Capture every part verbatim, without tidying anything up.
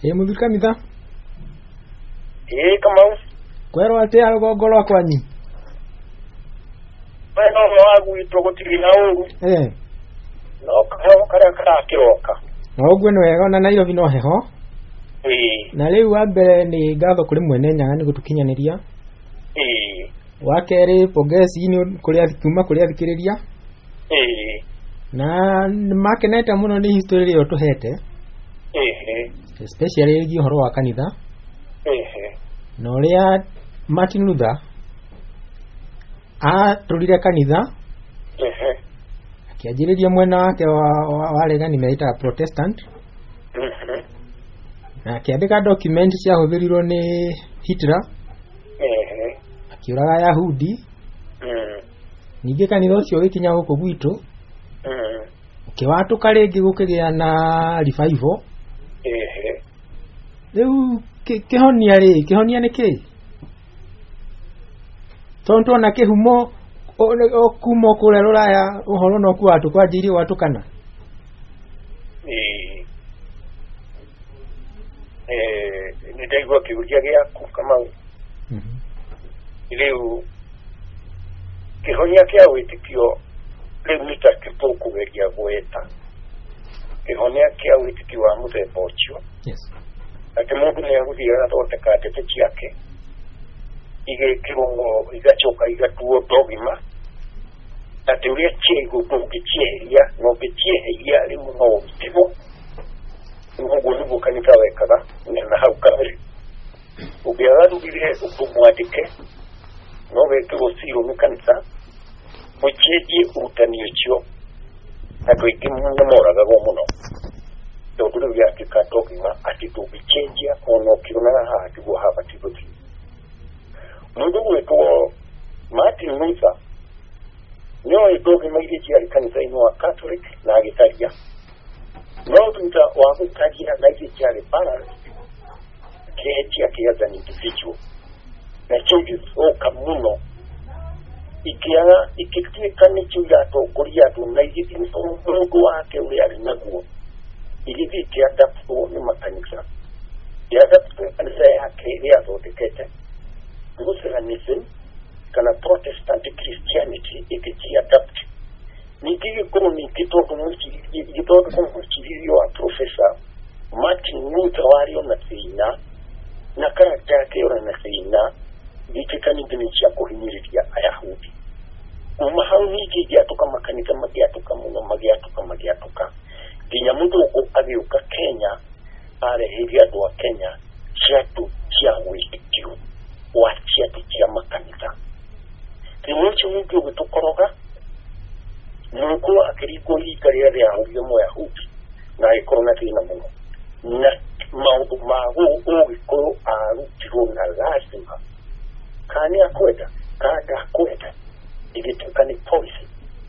E muthikaniza. E kama kwero ate arugongo rwa kwanyi. Bano wagu itogotiri na uru. Eh. No karo kara kara kiroka. No gwe no wega na Nairobi no heho. Eh. Na riu wa mbere ni ngatho kuri mwene Nyaga ni gutukinyaniria. Eh. Wa keri pogesi ni kuri athikuma kuri athikiriria. Eh. Na makeneta muno ni history yo tuhete. Eh. Especially igi horo wa kanitha. Eh. No ria Martin Luther a turire kanitha. Eh. Akiajiriria mwena wake wa waregani meita Protestant. Mhm. Na akiandika document cia huthirirwo ni Hitler. Eh. Akiuraga Yahudi. Mhm. Ningi kanitha ucio wikinya guku gwitu. Mhm. Kiwatuka ringi gukigia na revival. Eh. Riu kihonia ri kihonia ni ki? Tonto na kihumo o kumo kule Ruraya uhoro no ku watu kwa jiri watu kana. Eh. Eh, ni daigo kiuria gia kama. Mhm. Riu kihonia kia witikio riu nitakipo kugeria gweta. Kihonia kia witikio wa muthemba ucio. Yes. Ati mundu ni aguthira athondeka ndete ciake igekirwo igacoka igatuo dogima ati uria ciego ndungicieheria no ngicieheria rimu no utigo uguo niguo kanitha wekaga na hau kabere ungiagarugire umwandike no wekirwo ciro ni kanitha mucenjie urutani ucio andu aingĩ nĩ moragagwo mũno tondu riu yatuĩka dogima ati ndũngĩcenjia ona ũkĩonaga haha tiguo habatiĩ gũthiĩ. Mundu gwĩtwo Martin Luther nĩoĩ dogima iria ciarĩ kanitha-inĩ wa Catholic na agĩtaria no thutha wa gũtaria na iria ciarĩ balanced akĩehetia kĩ as an individual na cio igĩthũka mũno ikĩaga igĩtuĩka nĩcio iratongoria andũ na igĩthiĩ mũndũ wake ũrĩa arĩ naguo igithii kiadaptwo ni makanisa kiadaptwo kanisa yake ĩrĩa athondekete Lutheranism kana Protestant Christianity ikijiadapt ningĩ gĩkorwo ningĩ tondũ gĩtondũ mũcirĩrio wa Professor Martin Luther warĩ ona thĩna na karakta yake ona na thĩna gĩtuĩka ningĩ nĩ cia kũhinyĩrĩria Ayahudi. Kuma hau ningĩ gĩatũka makanitha magĩatũka mũno magĩatũka magĩatũka nginya mũndũ agĩũka Kenya areheire andũ a Kenya ciatu cia wĩtĩkio wa ciatu cia makanitha. Rĩu ũcio ningĩ ũgĩtũkoroga mũndũ akĩringwo rika rĩrĩa rĩahũrire Mũyahudi na agĩkorwo na thĩna mũno na maũndũ ma ũgĩkorwo arutirwo na lazima kana nĩ akwenda kana ndakwenda igĩtuĩka nĩ policy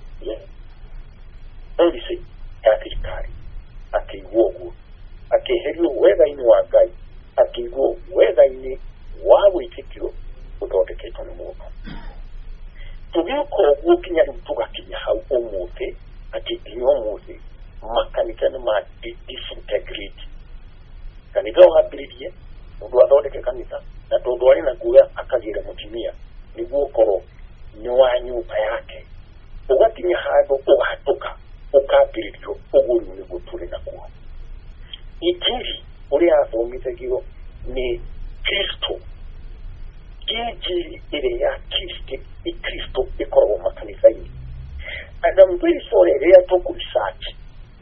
policy ya thirikari akĩiguo ũguo akĩeherio wega-inĩ wa Ngai akĩiguo wega-inĩ wa wĩtĩkio ũthondeketwo nĩ mũndũ. Tũgĩũka ũguo kinya rĩu tũgakinya hau ũmũthĩ atĩ nginya ũmũthĩ makanitha nĩ ma disintegrate. Kanitha wambĩrĩrie mũndũ athondeke kanitha na tondũ arĩ na guoya akagĩre mũtumia nĩguo ũkorwo nĩ wa nyũmba yake ũgakinya handũ ũgatũka ũkambĩrĩrio ũguo nĩguo tũrĩ naguo. Injiri ũrĩa athomithagio nĩ Kristo injiri ĩrĩa ya Kristo ĩkoragwo makanitha-inĩ. And I'm very sorry rĩrĩa tũkũ-research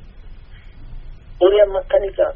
ũrĩa makanitha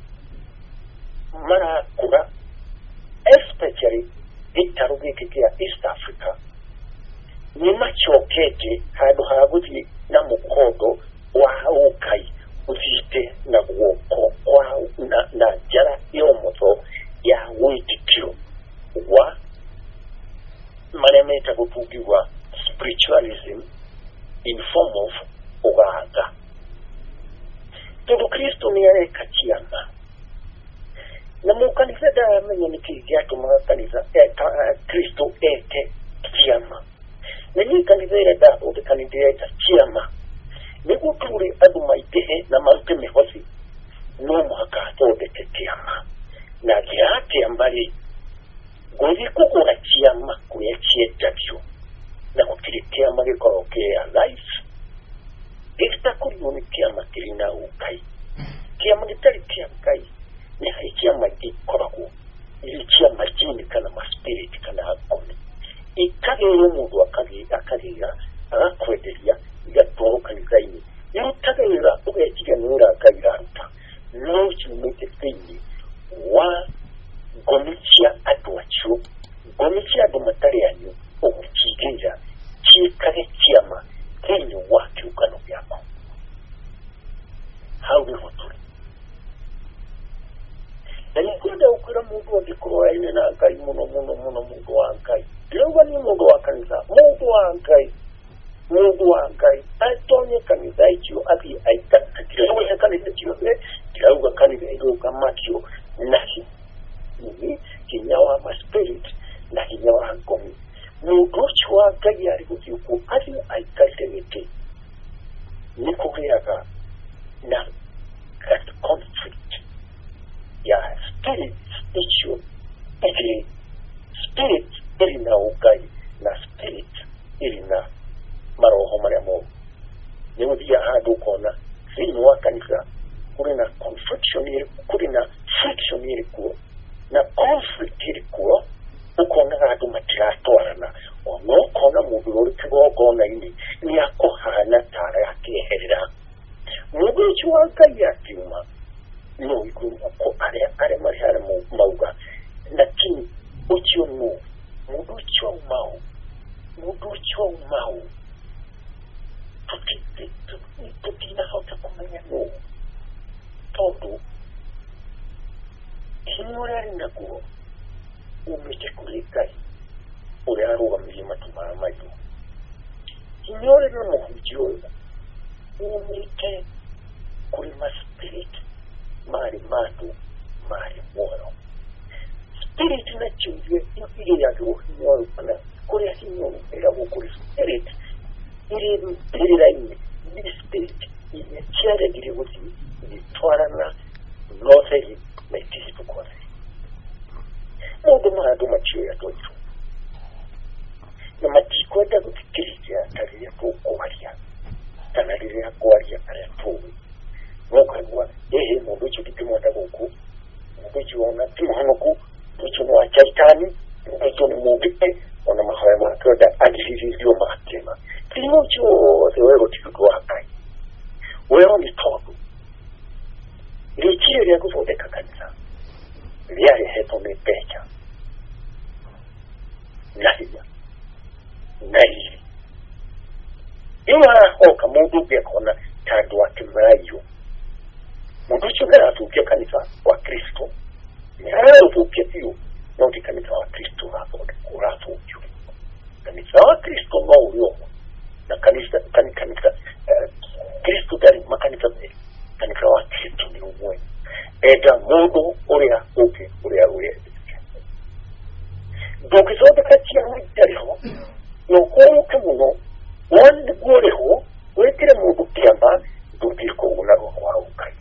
marakũra especially gĩtarũ gĩkĩ kĩa East Africa nĩ macokete handũ ha gũthiĩ na mũkondo wa ũkai ũthiĩte na guoko kwa na, na njara yomotho ya wĩtĩkio wa marĩa metagwo tugiuga spiritualism in form of ũganga. Tondũ Kristo nĩ areka ciama na mũkanitha ndaramenya nĩkĩ gĩatũmaga kanitha Kristo eke ciama na niĩ kanitha ĩrĩa ndathondeka nĩ ndĩreta ciama nĩguo tũrĩ andũ maingĩhe na marute mĩhothi no mwaka tode tetiama na giate ambali gozi kukura chiama kuya chietavyo na kutilitia mali korokea life esta kuyuni tiama tilina ukai tiama gitali tiama kai ni hai tiama gikoraku ili tiama jini kana ma spirit kana hakuni ikage yomundu akage akage ya akwedelia ya toroka nizaini yutaga ira ugejiga nura kaira ruta no chumete fini wa gomichia atwacho gomichia domatari yanyu okuchigenja chikare chiama kenyo wake ukano yako hawe hoturi nani kwenda ukura mundu wabikoroa ine na ankai muno muno muno mundu wa ankai lewa ni mundu wa kanisa mundu wa ankai mundu wa ankai atonye kanisa ichio ati aikata kilewa kanisa ichio kilewa kanisa ichio kamakio nahi ni kinyawa ma spirit na kinyawa hankomi mudochi wa gaya rikuku ati aikaitemete niko kuyaka na that conflict ya spirit issue ili spirit ili na ugai na spirit ili na maroho maremo nimudia hadu kona zinu wa kanisa kuri na confliction ili kuri na friction ili kuo na conflict ili kuo ukona hadu matiratorana ono kona mubirori kigo gona ini ni yako hana tara yake herera mugo chiwaka yakima no iku ko are are mari hare mu mauga lakini uchiyo no mugo chiwa mau mugo chiwa mau tuti tuti na hota kumanya no todo hinurari nakuo umete kulikai uri aruwa milima tumara mayu hinyore no muhujio umete kulima spirit mari matu mari moyo spirit na chuvye ili ya kiwo hinyore pana kuri ya hinyore ila wukuri spirit ili ili laini ili spirit ili chere giri wuzi ili tuarana notheri metisi tukwari mudu mahadu machiyo ya toitu na matiko da kutikirisia taria kukuwaria tanariria kuwaria kare tuwe mwakagua ehe mudu chukiti mwada kuku mudu chuona timu hanuku mudu chuona chaitani mudu chuona mubite wana mahaya makaoda adilizio mahatema kilimo chuo sewero tikutuwa hakai wero ni togu lichire ya kufodeka kanisa liare hepo mepecha nahia nahiri ima oka mudu bekona tadwa timrayo mudu chugara tukia kanisa wa Kristo ni hao tukia hiyo noti kanisa wa Kristo hapo kura tukia kanisa wa Kristo maulio na kanisa kanisa Kristo dari makanisa kanisa wa Kristo ni umwe eda mudu oria oke oria oria doki sote kati ya mwitari ho no kono kemuno wande gore ho wetire mudu kiamba doki ko unaro kwa ukai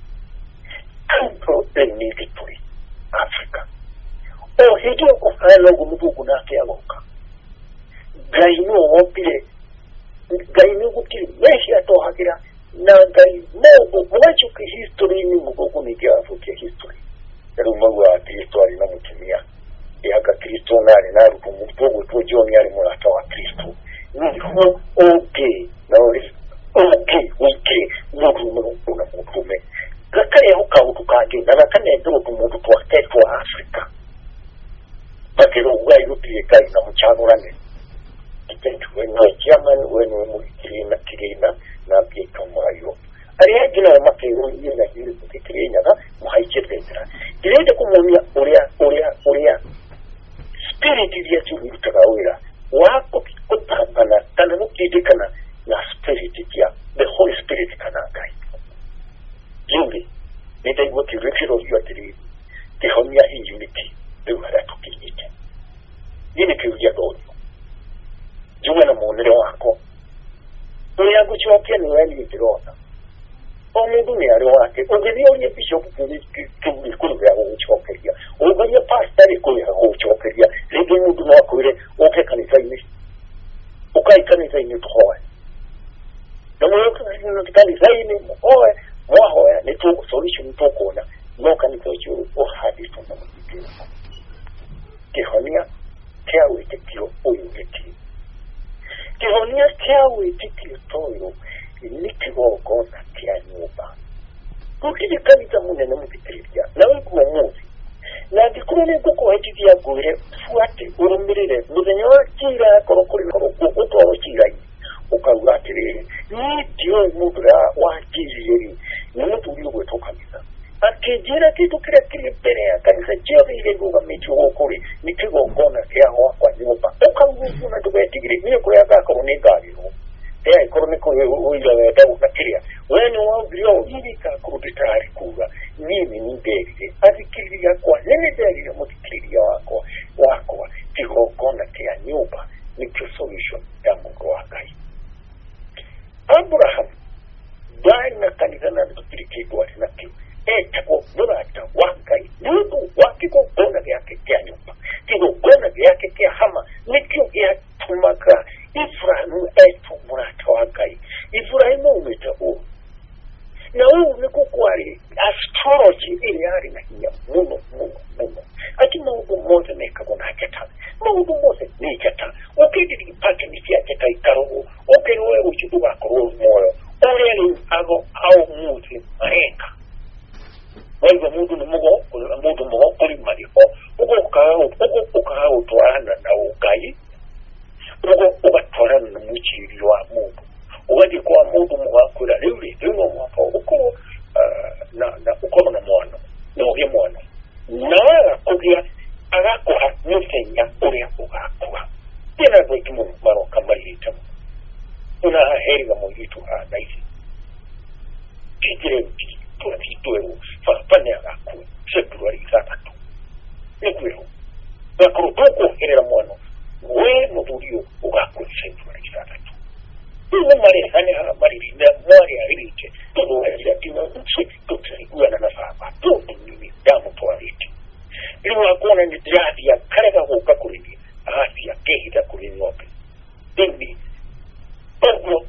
kanto eni kituri Afrika o hijo ko falo gumudu kunake aloka gaino wopire gaino gutiri meshi ato hakira na gai mogo mwacho ki history ni mugogo ni kia fukia history eru magwa Kristo ali na mutimia yaka Kristo nari naru kumutogo tojo ni ali mulata wa Kristo ni ho oge na ori oge wike mudu mudu na mutume kakare huka utukage na nakane ndo kumudu kwa tetu wa Afrika bakero ugai rupiye kai na muchagurane itentu weno chairman weno mukirina kirina na pia kamayo ari gina makero yina hili kukirenya na muhaichedera direde kumumia oria oria oria spirit ya chulu takawira wako kutapana kana mukidikana na spirit ya the Holy Spirit kana kai yungi nita iwo kirefiro yatiri the homia in unity the wara tukijite yini kiuja doyo juwe na monero wako oya guchwa pia ni wali itirona omu umuntu ne ari wake ogeriyo nye bishop kuri kuri kuri ya uchokeria ogeriyo pastor kuri ya uchokeria lege umuntu no akure oke kanisa ini ukai kanisa ini toa namo yo kanisa ini oe mwaho ya ne to solution to kona no kanisa yo o hadi to na mkiti kehonia keawe tekio oyo keti kehonia keawe tekio toyo nikigo kona kia nyumba kukiri kanisa munene mukitiria nawe kuwa muzi na dikurene kuko hetidia gwire fuate urumirire muthenya wa kira korokori koroko utoro kira ukaura atiri ni dio mudra wa kiri ni mutu uri gweto kanisa akijira kitu kira kiri mbere ya kanisa chori ile guga mitu okori nikigo kona kia wa kwa nyumba ukauru na tubetigiri ni ko yaka ko ne gari ya economic uile dawo nakiria wene wa brio ilika kuruditari kuga nini ni ndege azikiria kwa nini ndege mutikiria wako wako tiko kona kia nyumba ni solution ya Mungu wakai Abraham daina kanisa na tukirikidwa na kiu etako burata wakai nudu wakiko kona yake kia nyumba tiko kona yake kia hama nikio ya tumaka Ifrahimu etu murata wakai Ifrahimu umeta u na uu nikukwari astrology ili yari na hiya muno muno muno ati maudu moze meka kuna hajata maudu moze ni jata ukidi dikipate nisi hajata ikarogu ukidi uwe uchidu wako rozi moyo oreli ago au muzi mahenga waiva mudu ni mugo mudu mugo kuli mariko uko ukahau uko ukahau tuwarana na ukai ugo ugatorana na muchiri wa mundu ugadi kwa mundu mwakura liuli lino mwaka uko na na uko na mwana na uge mwana na kugia agakuha nusenya uria ugakuha tena bweki mu maro kamalita una heriga mu yitu ha naisi kitire uti tu tituero fa pane agaku February gatatu nikwiro bakuru toko herera mwana we mudurio ugaku February gatatu uno mare hane ha mariri na mwari arike todo ya kina nchi tutsi kuana na saba tu ni damu toaliti iliwa kuona ni jadi ya karega huka kulini ahasi ya kehita kulini wope dindi Pablo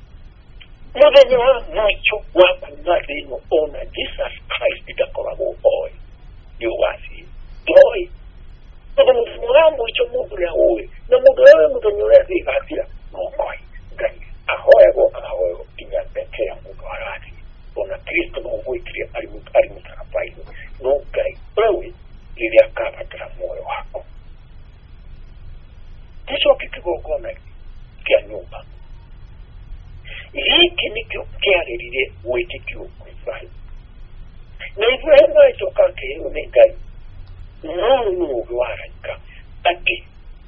mwenye wa mwicho waku nadino ona Jesus Christ itakora oi ni wasi doi todo mwenye mwicho mungu ya oi na mungu ya mungu nyore si hasira mokoi gani ahoego ahoego kinyapekea mungu harati ona Kristo mungu ikiria alimutarapaini no gai ewe ili akaba kila moyo wako kisho kikigogona kia nyumba hiki nikyo kiarerire wetikio kwa Ibrahim na Ibrahim aitoka ke unegai nunu uwaraka ati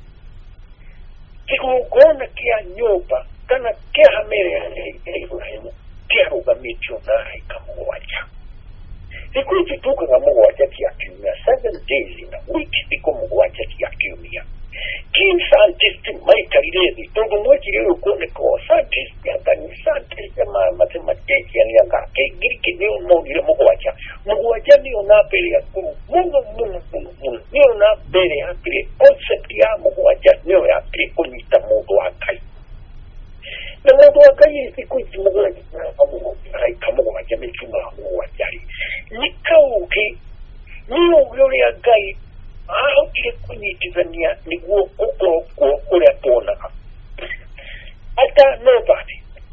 kikigogona kia nyumba kana kia hamere ya Ibrahim kia ruga micho na haikamuwacha ikuti tuka nga mungu wachati ya kiumia seven days in a week iko mungu wachati ya kiumia kin scientist maikariri todo mochi leo kone ko scientist ya kani scientist ya ma mathematiki ya nga ke giriki ndio mungu mungu wacha mungu wacha ndio na pele ya ku mungu mungu mungu ndio na pele ya pele concept ya mungu wacha ndio ya pele kunita mungu wakai na mungu wakai ikuti mungu wacha mungu haika mungu wacha mchuma mungu wachari nikauke niyo yule ya gai aho kile kunyitizania ni guo uko ko ule pona ata nobody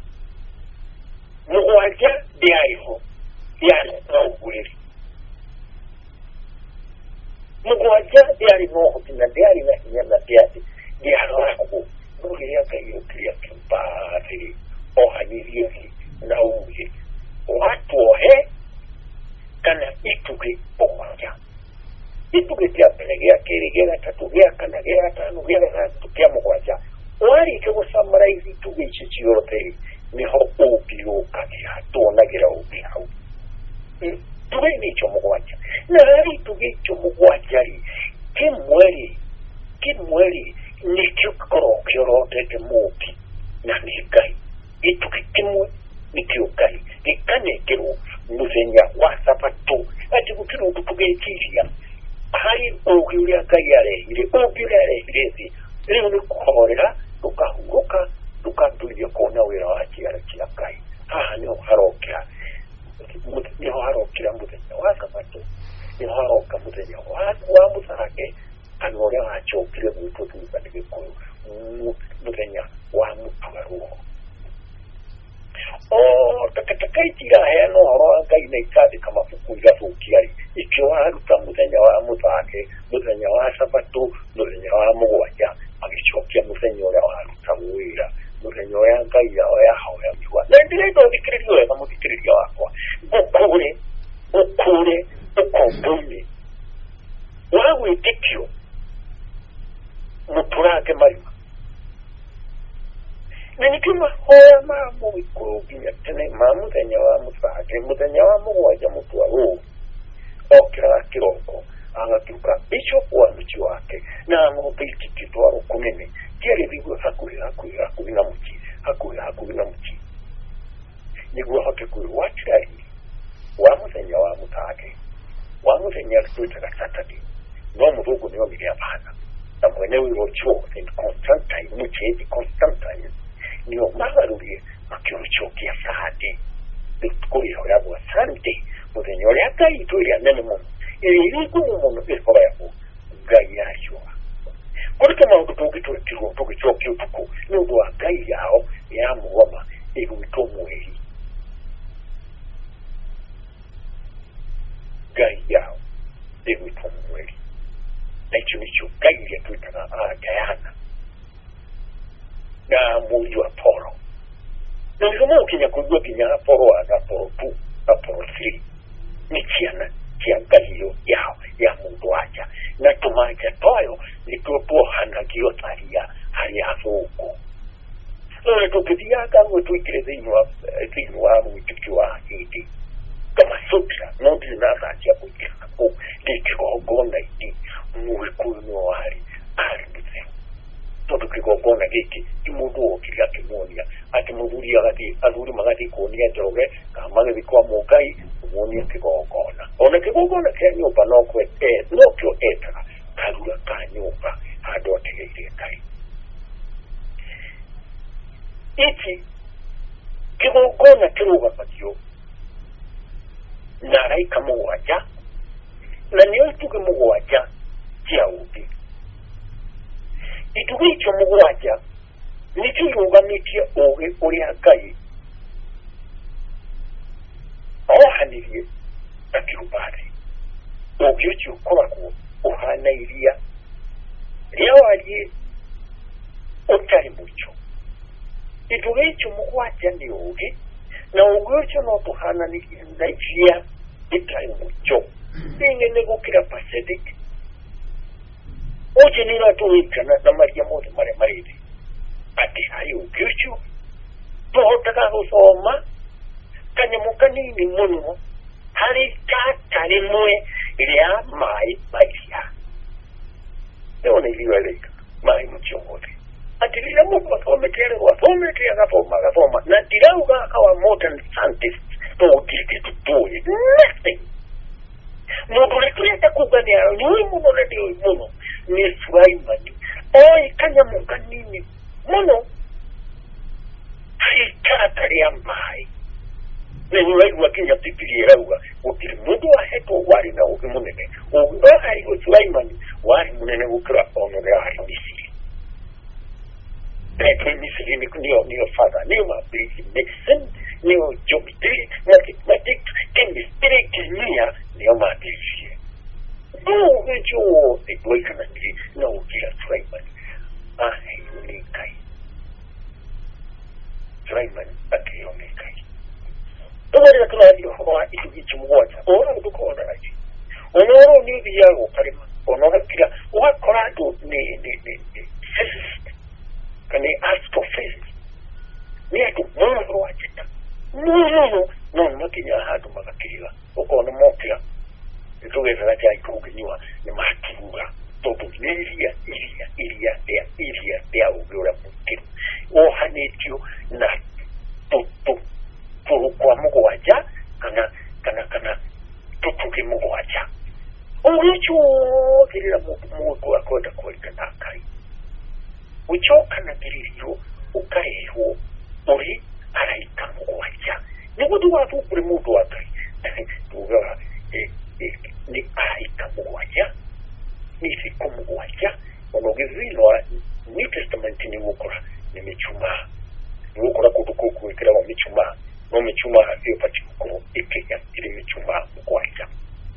muwaja diayo yani no ule muwaja diayo no tina diayo na nyama diayo diayo wako ule ya kayo kia kimpari o haniyo na ule watu he kana ituke okwanja ituke tia pelegea keregea tatu gea kana gea tanu gea tatu kia mkwanja wari ke kusummarize ituke ichi chiyote ni ho upi ukaki hatona gira upi hau tuke ni icho mkwanja na hari ituke icho mkwanja li kimweli kimweli ni kiukoro kiorote te mupi na ni gai ituke kimwe ni kiukai ikane kiru muthenya wa sabato ati gutiri undu tugekiria hari ugi uria Ngai arehire ugi uria arehire thi riu ni kuhorera tukahuruka tukambĩrĩria kuona wĩra wa kĩara kĩa Ngai haha niho harokĩra niho harokĩra muthenya wa sabato niho haroka muthenya wa muthake kana ũrĩa wacokire gwitũ thutha nĩ gĩkũyũ muthenya wa mũtuarwo o takatakaitira heana ũhoro wa Ngai na ikandĩka mabuku igathũkia-rĩ ikĩo waruta muthenya wa mũthake muthenya wa sabato muthenya wa mũgwanja agĩcokia muthenya ũrĩa waruta wĩra muthenya ũrĩa Ngai yao yahoya miwa na ndĩrenda ũthikĩrĩrie wega mũthikĩrĩria wakwa ũkũre ũkũre ũkombo-inĩ wa wĩtĩkio mũtũrange marima na nĩkĩo mahoya ma mũgĩkũyũ nginya tene ma muthenya wa mũthake muthenya wa mũgwanja mũtwarwo okĩraga kĩroko agatuĩka bishop wa mũciĩ wake na ng'ombe ikĩtwarwo kũnene kĩarĩrĩirwo hakuhĩ hakuhĩ hakuhĩ na mũciĩ hakuhĩ hakuhĩ na mũciĩ nĩguo ahote kwĩgwatĩra riri wa muthenya wa mũthake wa muthenya twĩtaga Saturday no mũthũngũ nĩonire abana na mwene wĩra ũcio Saint Constantine mũciĩ Constantine nĩo magarũrire makĩũcokia Sunday kũrĩhoyagwo Sunday muthenya ũrĩa Ngai twĩrĩa nene mũno ĩrĩa ĩrĩkũmũ mũno ĩkoragwo Ngai yacua kũrĩka maũndũ tũngĩtwĩkirwo tũgĩcokia ũtukũ nĩ ũndũ wa Ngai yao ya mũgoma ĩgwĩtwo mweri Ngai yao ĩgwĩtwo mweri na icio nĩcio Ngai iria twĩtaga Diana na mũriũ Apollo na nĩguo mũgũkinya kũigua nginya Apollo one Apollo two Apollo three nĩ ciana cia Ngai ĩyo yao ya mũndũ wanja na tũmanja twayo nĩtuo tuohanagio taria harĩ athũngũ no tũngĩthianga guo tũingĩre thĩinĩ wa thĩinĩ wa wĩtĩkio wa hĩndĩ kamacũkĩra no ndirĩ na thaa cia kũingĩra kũu nĩ kĩgongona-inĩ mũgĩkũyũ nĩwe warĩ arĩ mũtheru tondũ kĩgongona gĩkĩ ti mũndũ wokire akĩmuonia atĩ mũthuri agathiĩ athuri magathiĩ kuonia njoge kana magathiĩ kwa Mũngai kũmuonia kĩgongona ona kĩgongona kĩa nyũmba nokĩo etaga karura ka nyũmba handũ ategeire Ngai iki kĩgongona kĩrũgamagio na araika mũgwanja na nĩo itugĩ mũgwanja cia ũũgĩ itugĩ icio mũgwanja nĩkĩo irũgamĩtie ũũgĩ ũrĩa Ngai ohanirie na kĩrubathi ũũgĩ ũcio ũkoragwo ũhana iria rĩa wariĩ ũtarĩ mũico itugĩ icio mũgwanja nĩ ũũgĩ na ũũgĩ ũcio no tũhananirie na iria rĩtarĩ mũico rĩng'ene gũkĩra Pacific ũcio nĩ ratũĩkana na maria mothe marĩa marĩ thĩ atĩ harĩ ũũgĩ ũcio tũhotaga gũthoma kanyamũ kanini mũno harĩ tata rĩmwe rĩa maĩ mairia nĩwona iria rĩika maĩ mũcio mothe atĩ rĩrĩa mũndũ athomete arĩgwo athomete agathoma agathoma na ndirauga akawa modern scientist tũgũtirĩte tũtũĩ nothing mũndũ ũrĩa tũrenda kuga nĩ aranyũĩ mũno na nĩũĩ mũno nĩ Sulaimani oĩ kanyamũ kanini mũno harĩ tata rĩa maĩ na nĩwaigua kinya Bibilia ĩrauga gũtirĩ mũndũ wahetwo warĩ na ũũgĩ mũnene ũũgĩ ũrĩa aheirwo Sulaimani warĩ mũnene gũkĩra ona ũrĩa warĩ Misiri Petro Misiri nĩo nĩo father nĩo mambĩrĩirie medicine nĩo geometry mathematics chemistry kemia nĩo mambĩrĩirie no ũũgĩ ũcio wothe ndwaigananirie na ũũgĩ wa Sulaimani aheirwo nĩ Ngai Sulaimani akĩheo nĩ Ngai tũmarĩra tũraria ũhoro wa itugĩ icio mũgwanja ũhoro ũyũ ndũkonaga ona ũhoro nĩ ũthiaga ũkarĩma ona ũgakira ũgakora andũ nĩ physicist kana astrophysicist nĩ andũ mũno ũhoro wa njata mũno no nĩmakinya handũ magakĩriga ũkona mokĩra nĩtũgethaga nja ikũngĩnyua nĩmakiuga tondũ nĩ iria iria iria rĩa iria rĩa ũũgĩ ũrĩa mũingĩru wohanĩtio na tũtũ kwa mũgwanja kana kana kana uchokerera mundu akwenda kwenda nakai uchokana kiririo ukaeho uri araika mugwanja nigudu watu kuri mundu wakai tuga ni araika mugwanja ni siku mugwanja onogezino New Testament ni wukora ni michuma ni wukora kuduko kuwekera wa michuma no michuma iyo pachikuru ikenya ili michuma mugwanja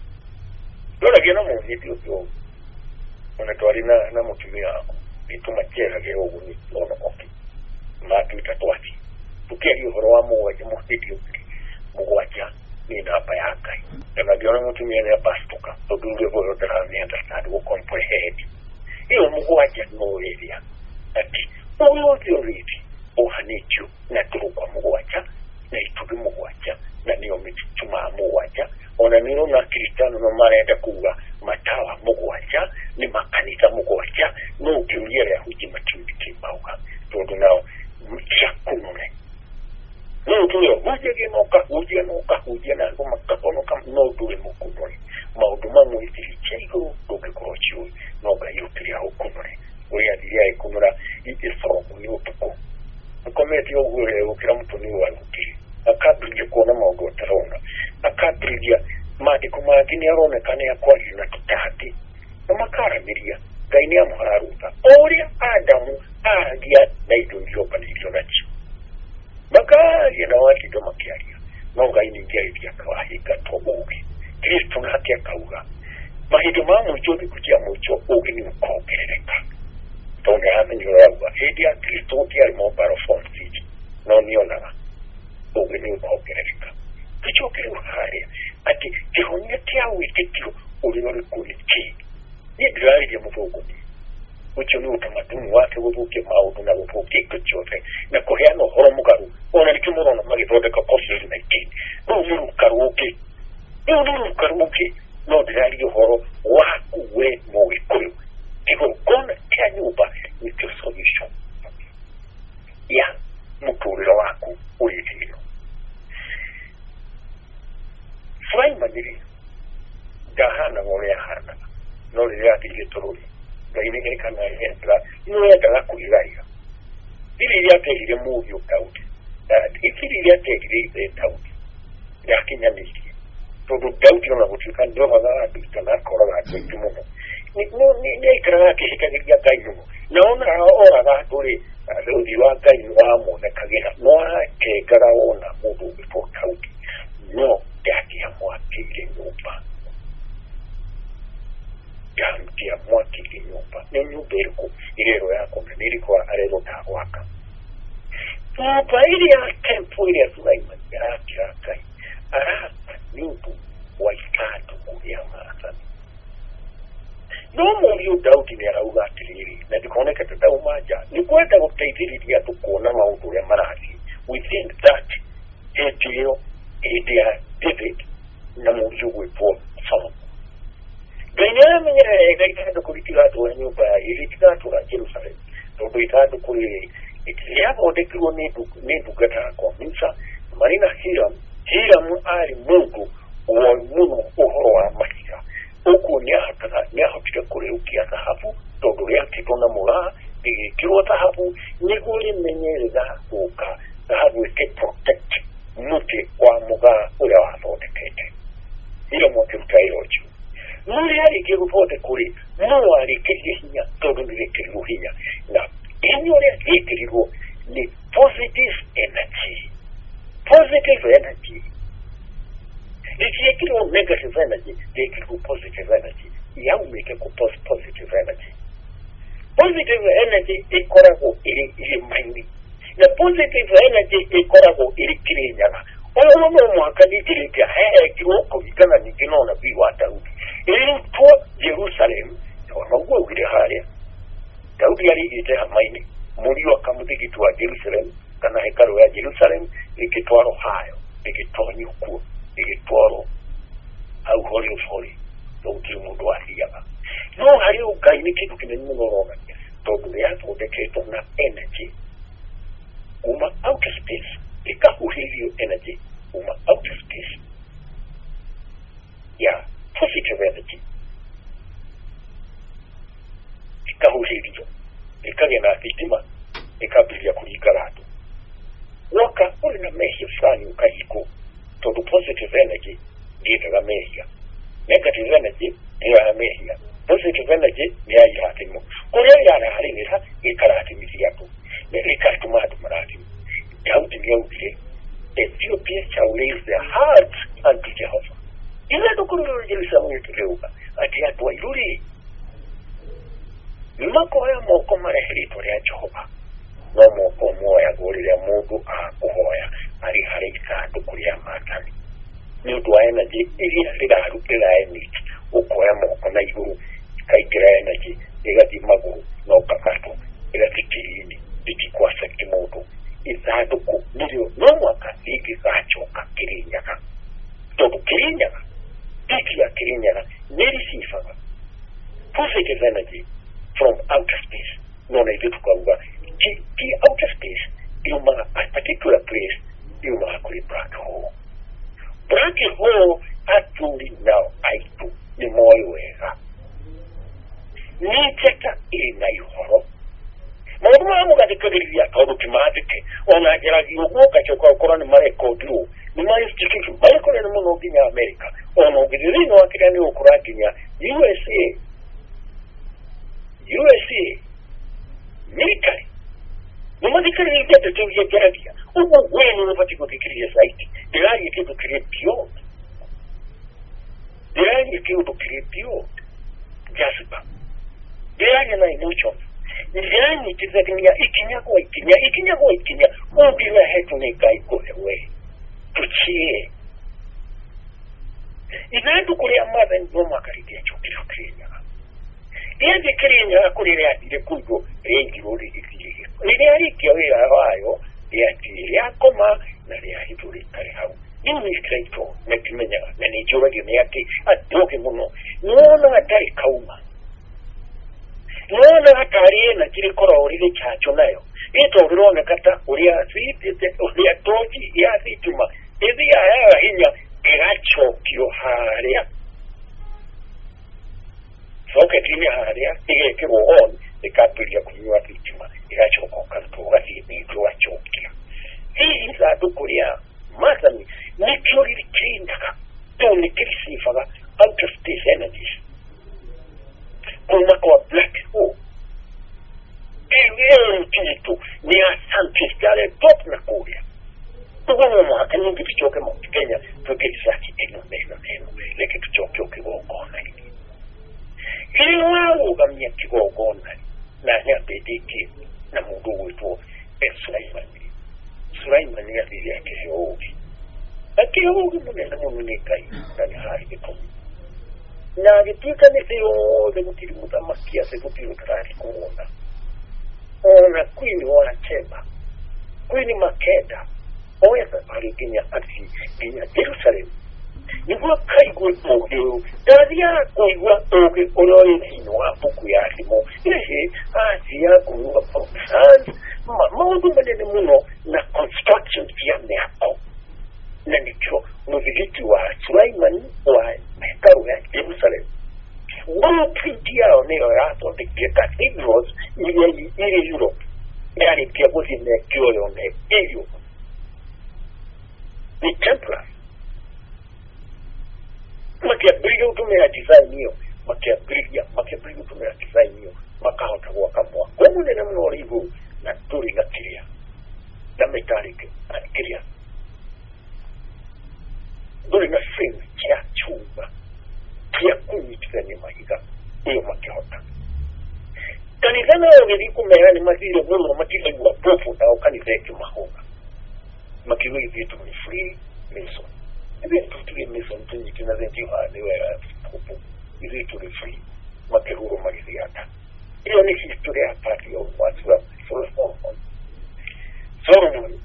Lora gena mu nibyo byo onatwari na na mutumia bituma kera gero ubuni lona kofi ma tutatwati tukeri horo wa mu waje mu video mugwaja ni na pa yakai na gero mutumia ne pastuka to dunge boro dara ni understand wo comprehend iyo mugwaja no area ati oyo theory o hanichu na tuko mugwaja na itubi mugwaja na niyo michuma mugwaja ona nino na Kristiano no marenda kuga matawa mugwaja ni makanisa mugwaja no kimyere huji matimbiki mauga todo nao mchakunone no tuyo huje genoka huje noka huje na ngoma kapono kam no dure mukunone mauduma mu itilichego doke krochiu no ga yutri au kunone oya dia ikunura iforo ni utuko kometi yo gure ukira mutuni wa ukiri akabirije kuona maugo tarona akabirije madi kumagini arone kane yakwali na kitati amakara miria gaini ya muharuta oria adamu agia na ido yoba ni yonachi magari na wati do makiaria no gaini ngia idia kawahi gatobuki Kristo na hati ya kauga mahido mamu jodi kujia mocho ogi ni mkogereka tonge hame njurawa hedia Kristo kia limobaro fonfiji no nionara ogi ni mkogereka kichokiri uharia ati kihonya kiawe kitiro uliwari kuliki ni drari ya mvogoni ucho ni utamaduni wake wubuke maudu na wubuke kuchote na kuheano horo mugaru ona nikimuro na magitode ka covid nineteen no muru karuke no muru karuke no drari ya horo waku we mowe kuyo kiko kona kia nyuba ni kio solution ya mutulilo waku ulitilo Swai maniri gahana ngole hana no le ya dile toroli gaini ke kana entra no ya dala kuilaya ili ya te ile move yo Daudi ili ya te ile Daudi ya kinya miki to do Daudi na kutuka ndo bana atuna kora na tumu ni no ni ni kra ke ke ya kainu naona ora ga dole Daudi wa kainu amo na kagera no ke kara ona mudu before Daudi no yaki ya mwaki ile nyumba yaki ya mwaki ile nyumba ni nyumba iliko ilero yako na niliko arero tawaka Papa ili ya tempo ile ya Sulaiman ya akira kai arata nyumbu wa ikatu kulia maasani no mwyo Daudi ni arauga atiliri na dikone katata umaja ni kuweta kutaitiri ya tukona maudu ya marasi within that etio idea David na muju wepo sawa ganya mwenye gaita kulitila to nyumba ilitila to Jerusalem to baita kule ikiapo dekiro ni ni bugata kwa minsa marina hiram hiram ali mungu wa mungu uhoro wa maisha uko ni hata ni hata kule ukia dhahabu to do yake tona mula ikiro dhahabu ni kule menyeza uka dhahabu ike protect muti wa muga ule wa fote kete ile mwote utayoju muli hali kirufote kuli mwali kihinya todo nile kiruhinya na inyore ikirigo ni positive energy positive energy ikiye kiro negative energy ikiru positive energy yau meke ku positive energy positive energy ikorago ili ili mind na positive energy ikorago ili kirinyana ono no mwakani kiritia he kiroko bikana nikinona biwa Daudi ili to Jerusalem wanago wile hali Daudi yali ite hamaini muri wakamudhigitu wa Jerusalem kana hekalu ya Jerusalem ikitwaro hayo ikitonyuko ikitwaro au hori hori Daudi mundu wahiyaba no hari ukaini kitu kinenye mnorona Daudi ya to deketo na energy uma outer space ikahuhilio energy uma outer space ya positive energy America. Negative energy, near America. Positive energy, near Yatimo. Korea Harina, a Karatimisiapo. Very Katumat Maratim. Doubting Yogi. Ethiopia shall raise their hearts unto Jehovah. In that Okuru somewhere to Yoga, at Yatwa Yuri. Makoya Mokoma Heritoria Jehovah. No more Pomoya Goria Mogu Ahoya, Ari Harika to Korea Matani. New to energy, even a little Ilianic, Okoya Mokona Yu, Kaitra energy, Egati Magu, no Pakato, Electric, Pichikwa Sekimoto. Isaduku ndio nomwaka hiki kachoka kirinyaka tobu kirinyaka hiki ya kirinyaka nerisifaga positive energy from outer space nona hivi tukaunga ki, ki outer space yuma a particular place yuma kuri black hole black hole actually now aitu ni moyo wega ni cheka ina yuhoro Mama mo gade kadiria automatic ona jara yugo ka choko korona mare kodru ni mai stikifu mare ko no no ginya America ona gidiri no akirani okura ginya U S A U S A military no ma dikari ni gade to ye jarabia ugo gwenu no patiko kikiri site dirani ke to create beyond dirani ke to create beyond jaspa dirani na emotion Nilani kizakinya ikinya kwa ikinya ikinya kwa ikinya obila hetu ne kai go away tuchie Ivantu kule ambaza nzoma karidia chokiro Kenya Ianze Kenya kule ya ile kugo rengi roli ikili Ile aliki ya wea hayo ya kili ya koma na ya hituri kare hau Nini straightforward Nekimenya na nijura gini yake adoke muno Nuona atari kauma Nona hatari na kiri kora oride chacho nayo. Ito uliona kata ulia zite ulia toji ya zituma. Ezi ya ya hinya kiracho kio haria. Soke tini haria ige kiro on ikapili ya kunyua zituma. Kiracho kokanto wasi nidua chokia. Hii isa dukulia masami nikyo ili kirindaka. To nikiri sifaga out of space energies. Kuna kwa black hole. Ewe mtitu ni asante stare top na kuria. Tugono mwaka nyingi tuchoke mwa Kenya. Tuke zaki eno meno meno. Leke tuchoke ukiwogona hili. Hili wawo gamia kiwogona. Na nya bedeke na mungu wetu e Sulaimani. Sulaimani ya vile ya kihogi. Aki hogi mune na mune kai. Nani hari kikomi. Na gipika ni seyo de gutiri mutamakia se gutiri utarari kuona. Ona kwini wana cheba. Kwini Makeda. Oya safari Kenya ati Kenya Jerusalem. Nigwa kai gwe poge. Tazia kuigwa poge oloye nino wapuku ya limo. Ehe, azi ya kuwa poge. Ma maudu manene muno na construction ya meako. Na nicho muzigiti wa Sulaiman wa hekalu ya Jerusalem. Blueprint yao neo yato de cathedrals ili ili Europe. Yani pia bosi ne kiolo ne eyo. Ni Templar. Makia brigo tume ya design hiyo. Makia brigo, makia brigo tume ya design hiyo. Makao tawa kamwa. Komu nene mno ribu na turi na kiria. Na metalike na kiria. Duri na frame chia chumba. Kia kumi tukani mahiga. Iyo makihota. Kanizana wangezi kumera ni mazile mwuru matile wa pofu na ukanizeki mahonga. Makiwe vitu ni free mason. Hivi tutuli mason tunji kinazenti hadewe ya popu. Hivi tuli free. Makihuru marizi yata. Iyo ni historia ya pati ya watu wa Solomon. Solomon.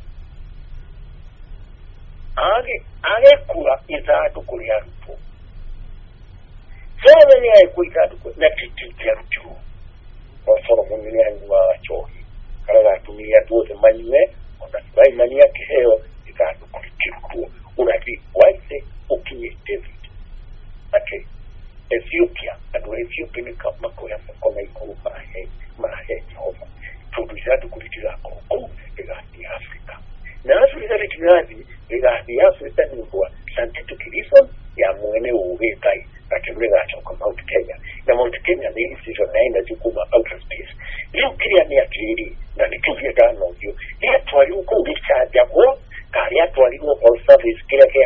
Age, age kula izatu kulia rupo. Solomon ya ikuizatu kulia na titi ya rupo. Kwa Solomon ni anjua chohi. Kala tumia tuote manyue, onasibai mania kiheo, izatu kulikirukuo. Unati, waise ukinye David. Ake, Ethiopia, adu Ethiopia ni mako ya mkona ikuru mahe, mahe Jehova. Tudu izatu kulitila koko, egati Afrika. Na Afrika ni kinazi, egati Afrika ni mkua, santetu kilison, ya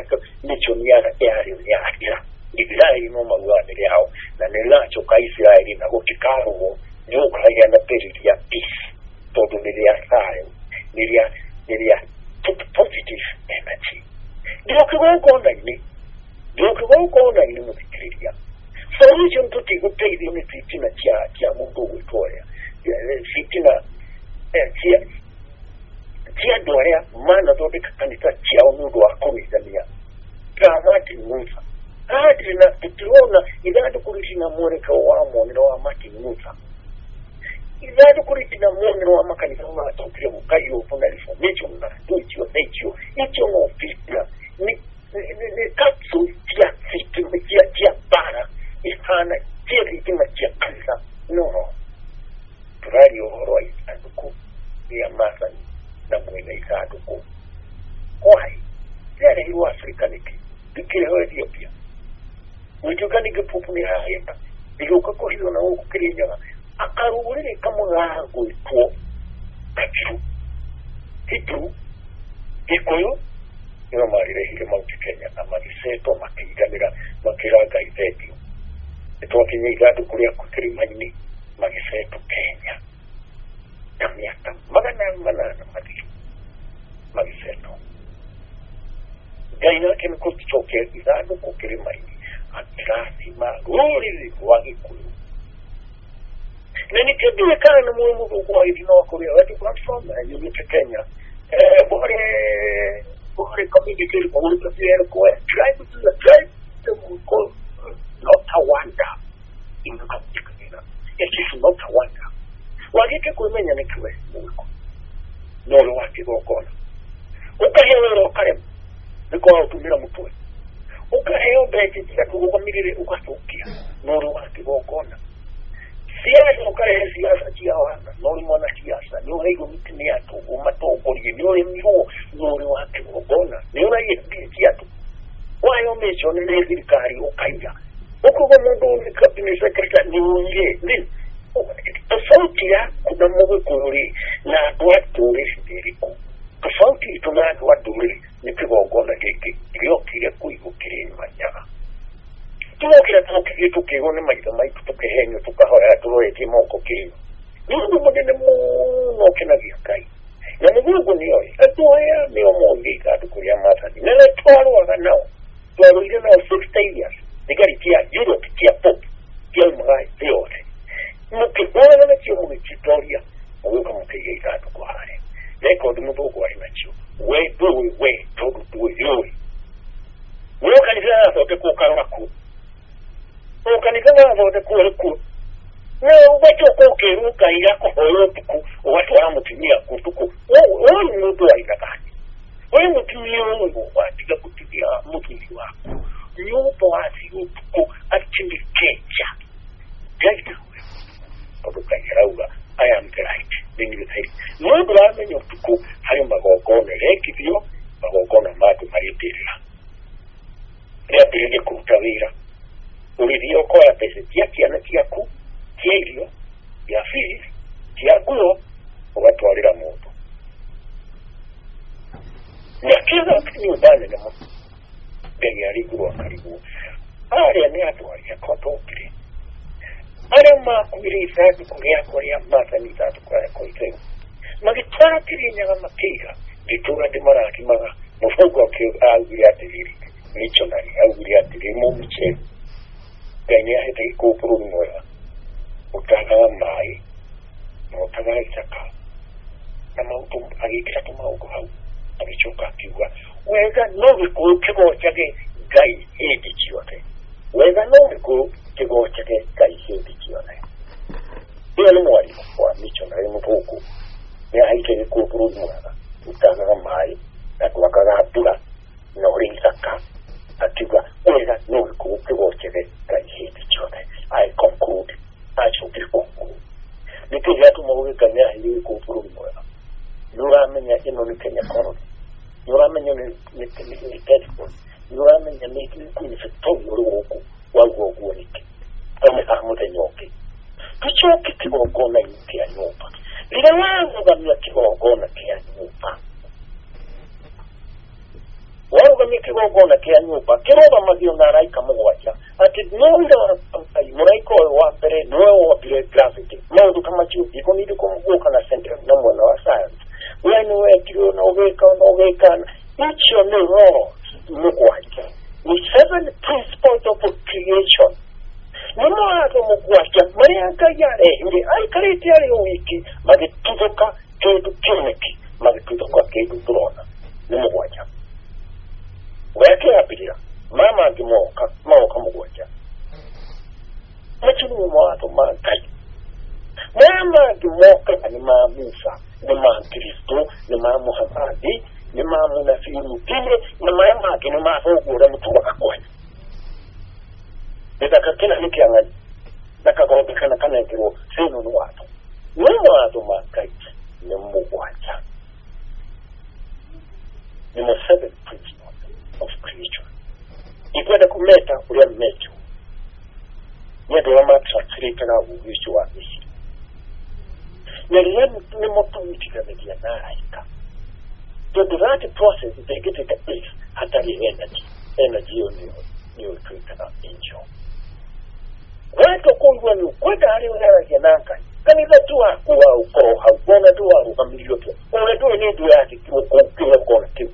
nicho nyara yari yakira Israeli no maluane yao na nelacho ka Israeli na gotikaro ndio kaya na period ya peace todo nilia sayo nilia nilia positive energy ndio kwa kona ni ndio kwa kona ni mtikiria solution to tigo pedi ni fitina cha cha mungu witoya fitina eh tia tia doya mana dobe kanisa cha mungu akomizania dramati musa hadi na tukiona idadi kulishina mwoneka wa mwonero wa mati musa idadi kulishina mwonero wa makanisa wa tokile mukayo funa reformation na tuichio neichio ichio no fitina ni ni katsu tia fitina tia tia bara ihana tia fitina tia kanisa no turari ohoro isaduku ya masa na mwene isaduku why yale hiyo Afrika niki dikile Ethiopia Mujukani ke popuni haenda biluka ko hiyo na uko kirinya akarubure kama ngago ito kachu hitu ikoyo ino marire hile mauti Kenya na mariseto makigamira makiraga Ethiopia eto kinyi gadu kulia kukiri manini mariseto Kenya kamiata magana manana madi mariseto gaina kemi kutoke izado kukiri manini atrasi maguri wagi kulu nani kebile kana muhimu kwa idino Korea watu platform you look at Kenya eh bore bore community kwa watu pia kwa tribe to the tribe to go not Tawanda in the Kenya it is not Tawanda wagike kumenya ni kiwe muko noro wati gokona ukahewe kare niko tumira mutwe ukaheyo beti tsakugomirire ukatokia noro wati gokona siasa ukahe siasa chiawana noro mwana siasa no hego mitimia tu umatokori noro miro noro wati gokona noro yeti yatu wayo mecho ne zirikari ukaiya ukugo mundu ni cabinet secretary ni unge ni tofauti ya kuna mwe kuri na watu wesiriku tofauti tuna watu wesiriku ni kigogona kiki iyo kile kuibukiri manyaka tuwo kila tuki tukigone maita maitu tukehenyo tukahoya turoye kimoko kino nungu mudene mu no kinagikai na mungu niyo atuya niyo mongi katukuria matani nene twaro waganao twaro ile na sixty years nigari tia Europe tia pop tia mrai yote mukigona na chio mukitoria uko mukige itatu kwa hare leko dumuto kwa inacho we do we to do yo we kanisa zote kwa karaku o kanisa zote kwa ku we ubacho kwa keruka ila kwa holotuku watu wanamutimia kutuku wewe ni mtu wa aina gani wewe mtumie Mungu katika kutimia mtumishi wako nyupo asiuko atindikecha gaita Rauga, I am the right. Then you say, no brother, you to cook, I am a go on a lake if you are going to make Maripilla. They are building Kutavira. Ulivio Koya Pese, Tiaki and Tiaku, Tiago, Yafi, Tiago, or what are the moto. Yakiza, you done in the moon. Then you are Rigu or Karibu. I am near to a cotopri. Arama kumirisa kuria kuria mata ni tatu kwa koiteo magitara kirinya mapiga gitura de maraki maga mufuko ke aguria tiriri missionary aguria tiriri mu miche kenya hete ko prumoya utaka mai utaka chaka kama utum agikira tuma uko hau abichoka kiwa wega no ko kego chake gai eti chiote wega no ko kego chake gai eti chiote ile mwali kwa missionary mufuko ya haike ko prumoya utaka mai atwakaga atura no rinzaka atiga wega no ko kego chake gai eti chiote I conclude I should be conclude because ya tumo kanya hili ko prumoya nura menya ino ni Kenya kono nura menya ni ni ni testo nura menya ni ni fito yoro woko wago woko ni kama hamuta nyoke kichoki kigongo na nyoke ya nyopa ile wangu gamia kigongo na kia nyopa wangu gamia kigongo na ya nyumba kiroga magio na raika mugwanja ati nonda muraiko wa pere no wa pere gravity maundu kama chu iko ni ko mugoka na center na mwana wa science when we kiro no weka no weka each of the law mugwanja with seven principles of creation nima to mugwanja maria kayare ndi ai karete ari wiki magitudoka kedu kimeki magitudoka kedu drona ni mugwanja weke apiria mama ngimoka moka mugwanja machini mwato mankai mama ngimoka ni mama Musa ni mama Kristo ni mama Muhammadi ni mama Nafiru tile ni mama ni mama ogura mutuwa kakwani ndaka kila niki angani ndaka kwa kana kana ngiro sino ni watu ni watu mankai ni mugwanja ni mo seven principles of creation ikwenda kumeta ule mmecho nyedo wama translate na uwisho wa isi neliemu ni moto witika media naika so the process they get it at place hata li energy energy yo niyo niyo tuita na angel wato kuwa ni ukweta hali unara jenanka kanisa tuwa kuwa ukoro haukona tuwa ukamiliotu uletuwa ni duya hati kiwa kwa kona kiwa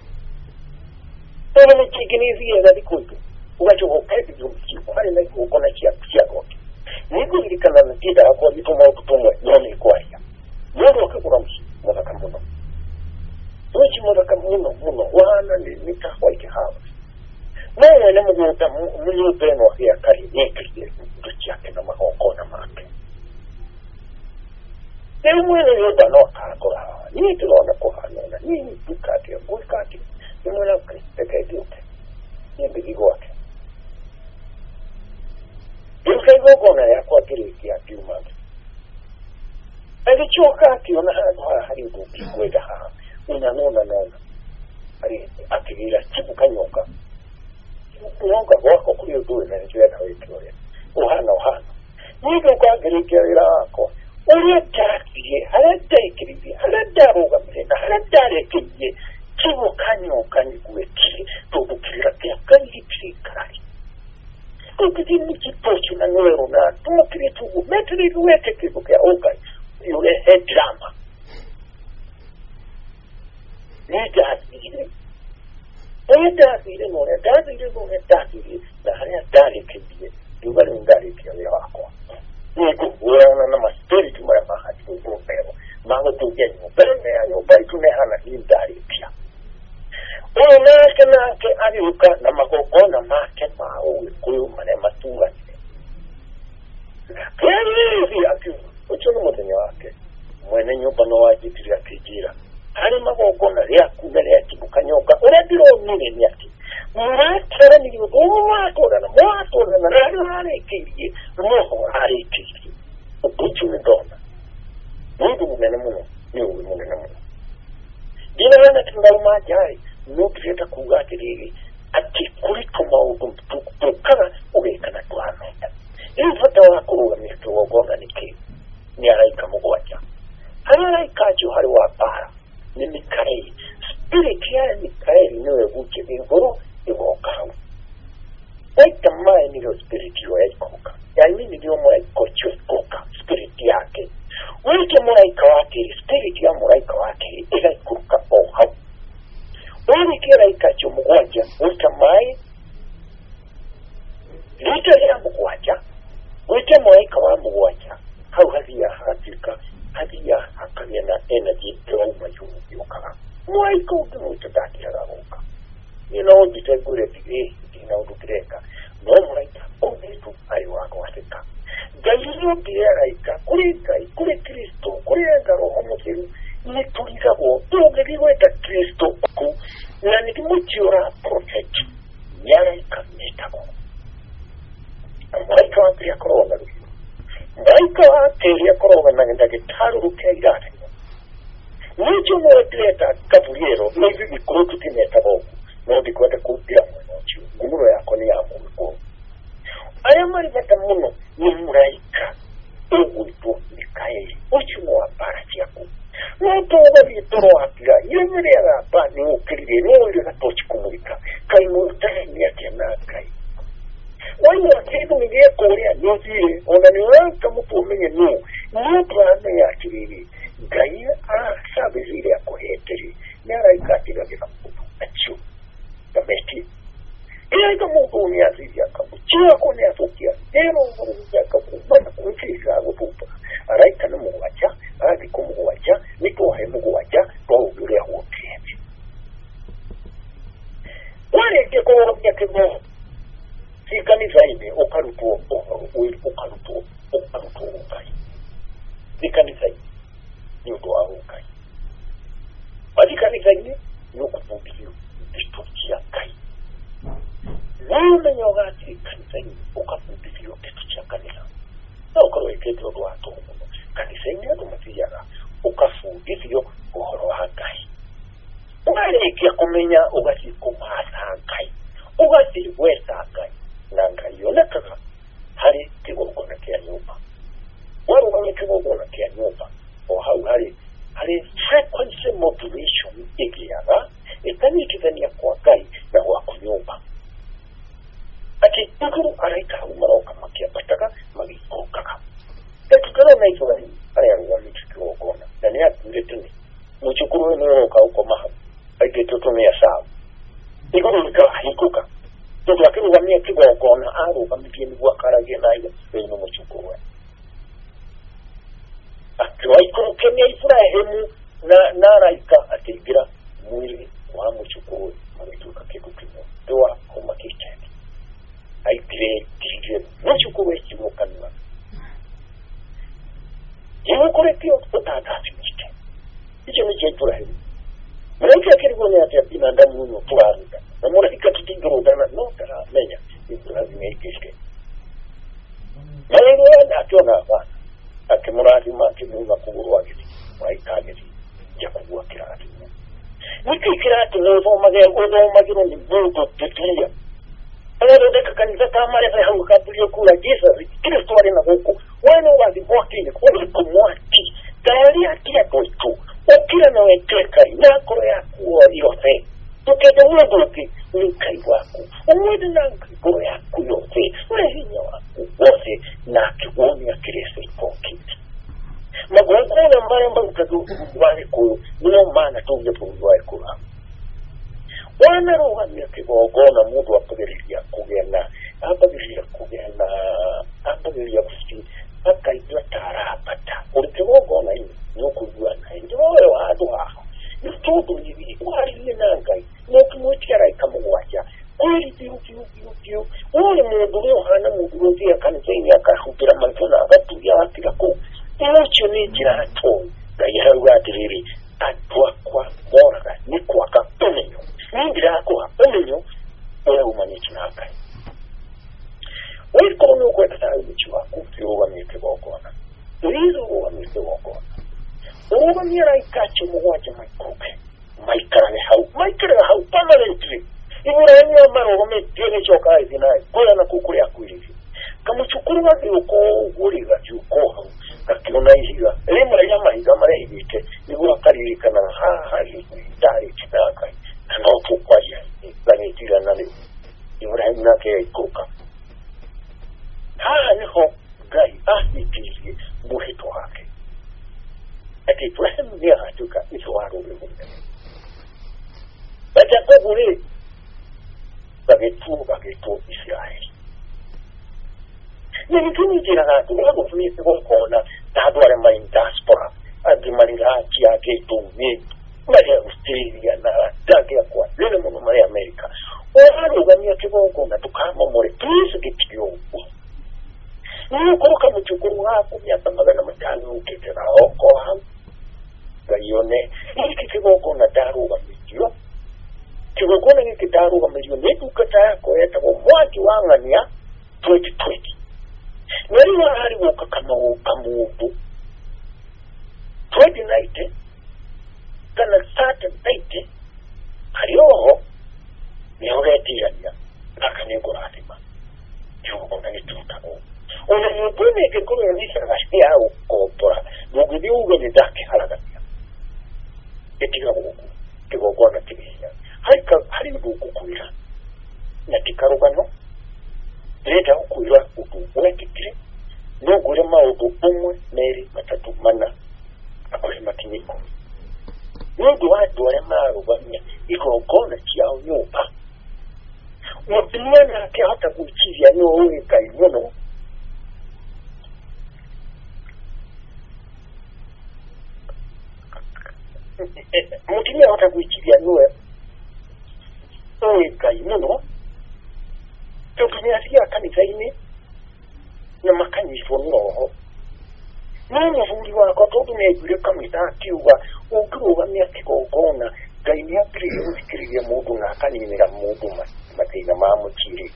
Tena mchiginezi ya zadi kuitu. Uwacho wakati zumchi. Wale na ukona chia chia kote. Niku ilikana na tida hakuwa ituma ututumwe. Yoni kwa hiya. Mwendo wakakura mshi. Mwaka muno. Mwichi mwaka muno muno. Wana ni nika waike hawa. Mwenye na mwuta mwuta eno ya kari. Nyekri. Mtuchi yake na mahokona make. Tena mwene yoda no kakura hawa. Nini tulona kuhanona. Nini dukati ya gulkati. Ni mwana kristeka idiote. Ni bigigo wake. Ilkaigo gona ya kwa kiriki ya kiumani. Alichoka ati ona hana haribu kikuweda haa. Unanona nona. Ari akigira chibu kanyoka. Nyonga wako kuyo duwe na njuwe na wekiore. Uhana uhana. Nigo kwa kiriki ya ila wako. Ule takiye. Halada ikiribi. Halada roga mrena. Halada rekiye. Chivo kanyo kanyi kuweki, todo kira kia kanyi kiri kari. Todo di miki pochi na nwero na, tumo kiri tugu, metri kuweke kibu kia okai, yule he drama. Ni dazire. Ni dazire mwone, dazire mwone, dazire, na haya dali kibiye, yubali undali kia ya wako. Ni kukuwana na maspiritu mara mahati kukumpero, mango tugenyo, pero ne ayo, bai tunehana ni dali kia. Unake nake aliuka na magogona make mawe kuyo mane matunga nile. Kaya hivi aki uchono mwenye wake. Mwene nyumba no wajitiri ya kijira. Hali magogona ya kumele ya kibuka nyoka. Ule bilo nile ni yaki. Mwakera niliyo mwatora na mwatora na rari hale ikirie. Mwaho hale ikirie. Uchono dona. Mungu mwene muno. Ni uwe mwene muno. Dina wana kindalu majari. Nutreta kugatiri ati kuliko maudu tukana ugekana tuhamenda ilifata wakuru wa mistu wagonga niki ni araika mugwaja araika ajo hari wapara ni Mikaeli spirit ya Mikaeli niwe buche bingoro iwokawu waita mae nilio spirit yo ya ikoka ya mimi nilio mwa ikocho ikoka spirit yake wike mwa ikawakiri spirit ya mwa ikawakiri ila ikuruka ohawu Wani kira ikacho mugwaja, wita mai, lita ya mugwaja, wita maika wa mugwaja, hau hazi ya hatika, hazi ya hakanya na energy kwa umayungu yuka. Mwaika udimu itadaki ya rahoka. Ina ojite gure tige, ina udukireka. No mwaika, obitu ari wako wasika. Galileo biera ika, kuri ika, kuri Kristo, kuri anga roho musiru, ni tuliza wo, tuogeliwe ta Kristo ku, na nikimuchiora prophet nyara ikameta Mwaika wa pia korona luyo Mwaika wa teria korona na ngenda gitaru rukia irate Nicho mwetleta kaburiero Nivi mikurutu timeta bogu Nodi kwete kupira mwenochi Gumuro yako ni ya mwiko Aya marivata muno ni muraika Ugu ipu Mikaeli Uchi mwa barati yako Notoga vitoro apira Yemere ya rapa ni ukirire Ni uli katochi kumulika Kaimurta wani wakidu mingie korea nyozire ona niwanka mutu umenye nu nutu ane ya kiriri gaya a sabi zire ya koheteri nyara ikatira kika mutu achu kameti iya ika mutu unia ziri ya kamu chiwa kone ya sokia ero uru ya kamu mana kumfisa agu pupa araika na mugu wacha arati kumugu wacha niko wahe mugu wacha kwa ugure ya uokieti wale kiko wabia kiko si kanisa ime okarutuo okarutuo okarutuo ukai si kanisa ime ni utoa ukai basi kanisa ime ni ukupumbilio kitu cha kai wale nyogati kanisa ime ukapumbilio kitu cha kanisa na ukaweketo ndo ato kanisa ime adumatiyara ukafundisio uhoro wa kai wale ikia kumenya ugasi kumasa kai ugasi wesa kai nanga yonekaga hari kigogona kya nyumba wari wari kigogona kya nyumba o hau hari hari frequency modulation ikiyaga itani kizania kwa kai na wa kunyumba ati tukuru araika umaroka makia pataka magikoka tekukana na hizo ari ari ari kigogona na ni atundetuni muchukuru no ka uko maha aigetotomea sawa ikuru nikahikuka Tutu lakini wamia kiwa wakona aru wamikie miguwa karage na iyo Wenu mchukuru Akiwa ikuru kemia Ifrahemu Na naraika atigira Mwili wa mchukuru Mwituka kiku kimo Dua kuma kichani Aikire kire Mchukuru eki mukanwa Jimu kure pio Utagati mchike Icho niche Ifrahemu Mwiki akiri kwenye ati apina Ndamu uno tuwaruga Namura ikatutigira dana no tara menya Ibrahim ikishke Mayengo yana atona hapana Akimurati maki muna kuburu wakiti Waikagiri Jakubu wa kirati Wiki kirati Nozo magaya Odo magiro ni Budo tutulia Ano deka kanisa kamare Sa hangu kapulia kula Jesus Kristo wali na huku Wano wazi mwakini Kwa kumwati Tayari akia toitu Wakira na weteka Inakoro ya kuwa yose Tukete mweduki Nikai wako Umwede nangi Goro yaku yose Urehinya wako Wose na kiwoni ya kirese Koki Magwakuna mbaya mbaya Kadu Wale kuyo Nino mana Tunge Wale kuyo Wana rohani ya kigogona Mudu apagiriya Kugena Apagiriya Kugena Apagiriya Kusi Aka idwa tarapata Uri kigogona ino Nuku yuana Njoe wadu waho Yutudu hivi Wari linangai Nuku mwitiara ikamu waja Kweli piu piu piu piu Ule mwudulio hana mwudulio Zia kanzaini ya kahupira Mantona Agatu ya atira ku Ilucho ni jira hatoi Gaya hawa adiriri Adwa kwa moraga Nikwa ka umenyo Nindira akwa umenyo Ule umanichi na akai Wei kono ukwe kata umichi waku Fiu uwa mwite wakona Tulizu uwa mwite wakona Uwa mira ikache mwaja maikuke Maikara hau Maikara hau permanently Ibrahim ya maro wame Tiene choka hizi nai Kula na kukuri akuirizi Kama chukuru waki uko Uriga juko hau Kakiona higa Limra ya mahiga mara hivike Ibu akaririka na haa hari Dari chidaka Kana utukwa ya Zani tira nani Ibrahim na kaya ikuka Haa niho Gai ahi tiri Muhito hake Ati Ibrahim niya hatuka Iso waru wimune Bacha kuburi Bagetu bagetu Israeli Nilituni jira hatu Wabo fumisi wakona Taduare main diaspora Adi maringachi ya getu Mimi Mari Australia na Dagi ya kwa Lile mono mari Amerika Wahari wamia kiwa wakona Tukama more Please get you Niyo kuruka mchukuru wako Miata magana matano Ukitira oko hamu Gayone Niki kiwa wakona daru wa mijio Kiwagona niki daru wa mijio Niku kata yako Eta wamwaki wangania twenty twenty Nari wahari waka kama ukamudu twenty nineteen Kana certain nineteen Harioho Niogeti yanya Naka nigo ratima Kiwagona nituta o Una nyupune kikuru ya nisa Gashia au kopora Nugudi uge ni daki halagatia Etiga ugu Kiwagona tibia Harika haribu kukuira Natika rugano leta ukwira utu wekitire no gure maundu umwe meri matatu mana akore makinyiko nundu watu wale marubamia igongona ciao nyumba mutumia nake hata gukiria no uwe kai muno mutumia hata gukiria no uwe kai muno tutumia sia kanithaini na makanitho noho nani fundi wako tutumegire kamita kiuga ukirugamia kigongona ngai ni akiriye gukiriria mundu na akaninira mundu mathina ma muciri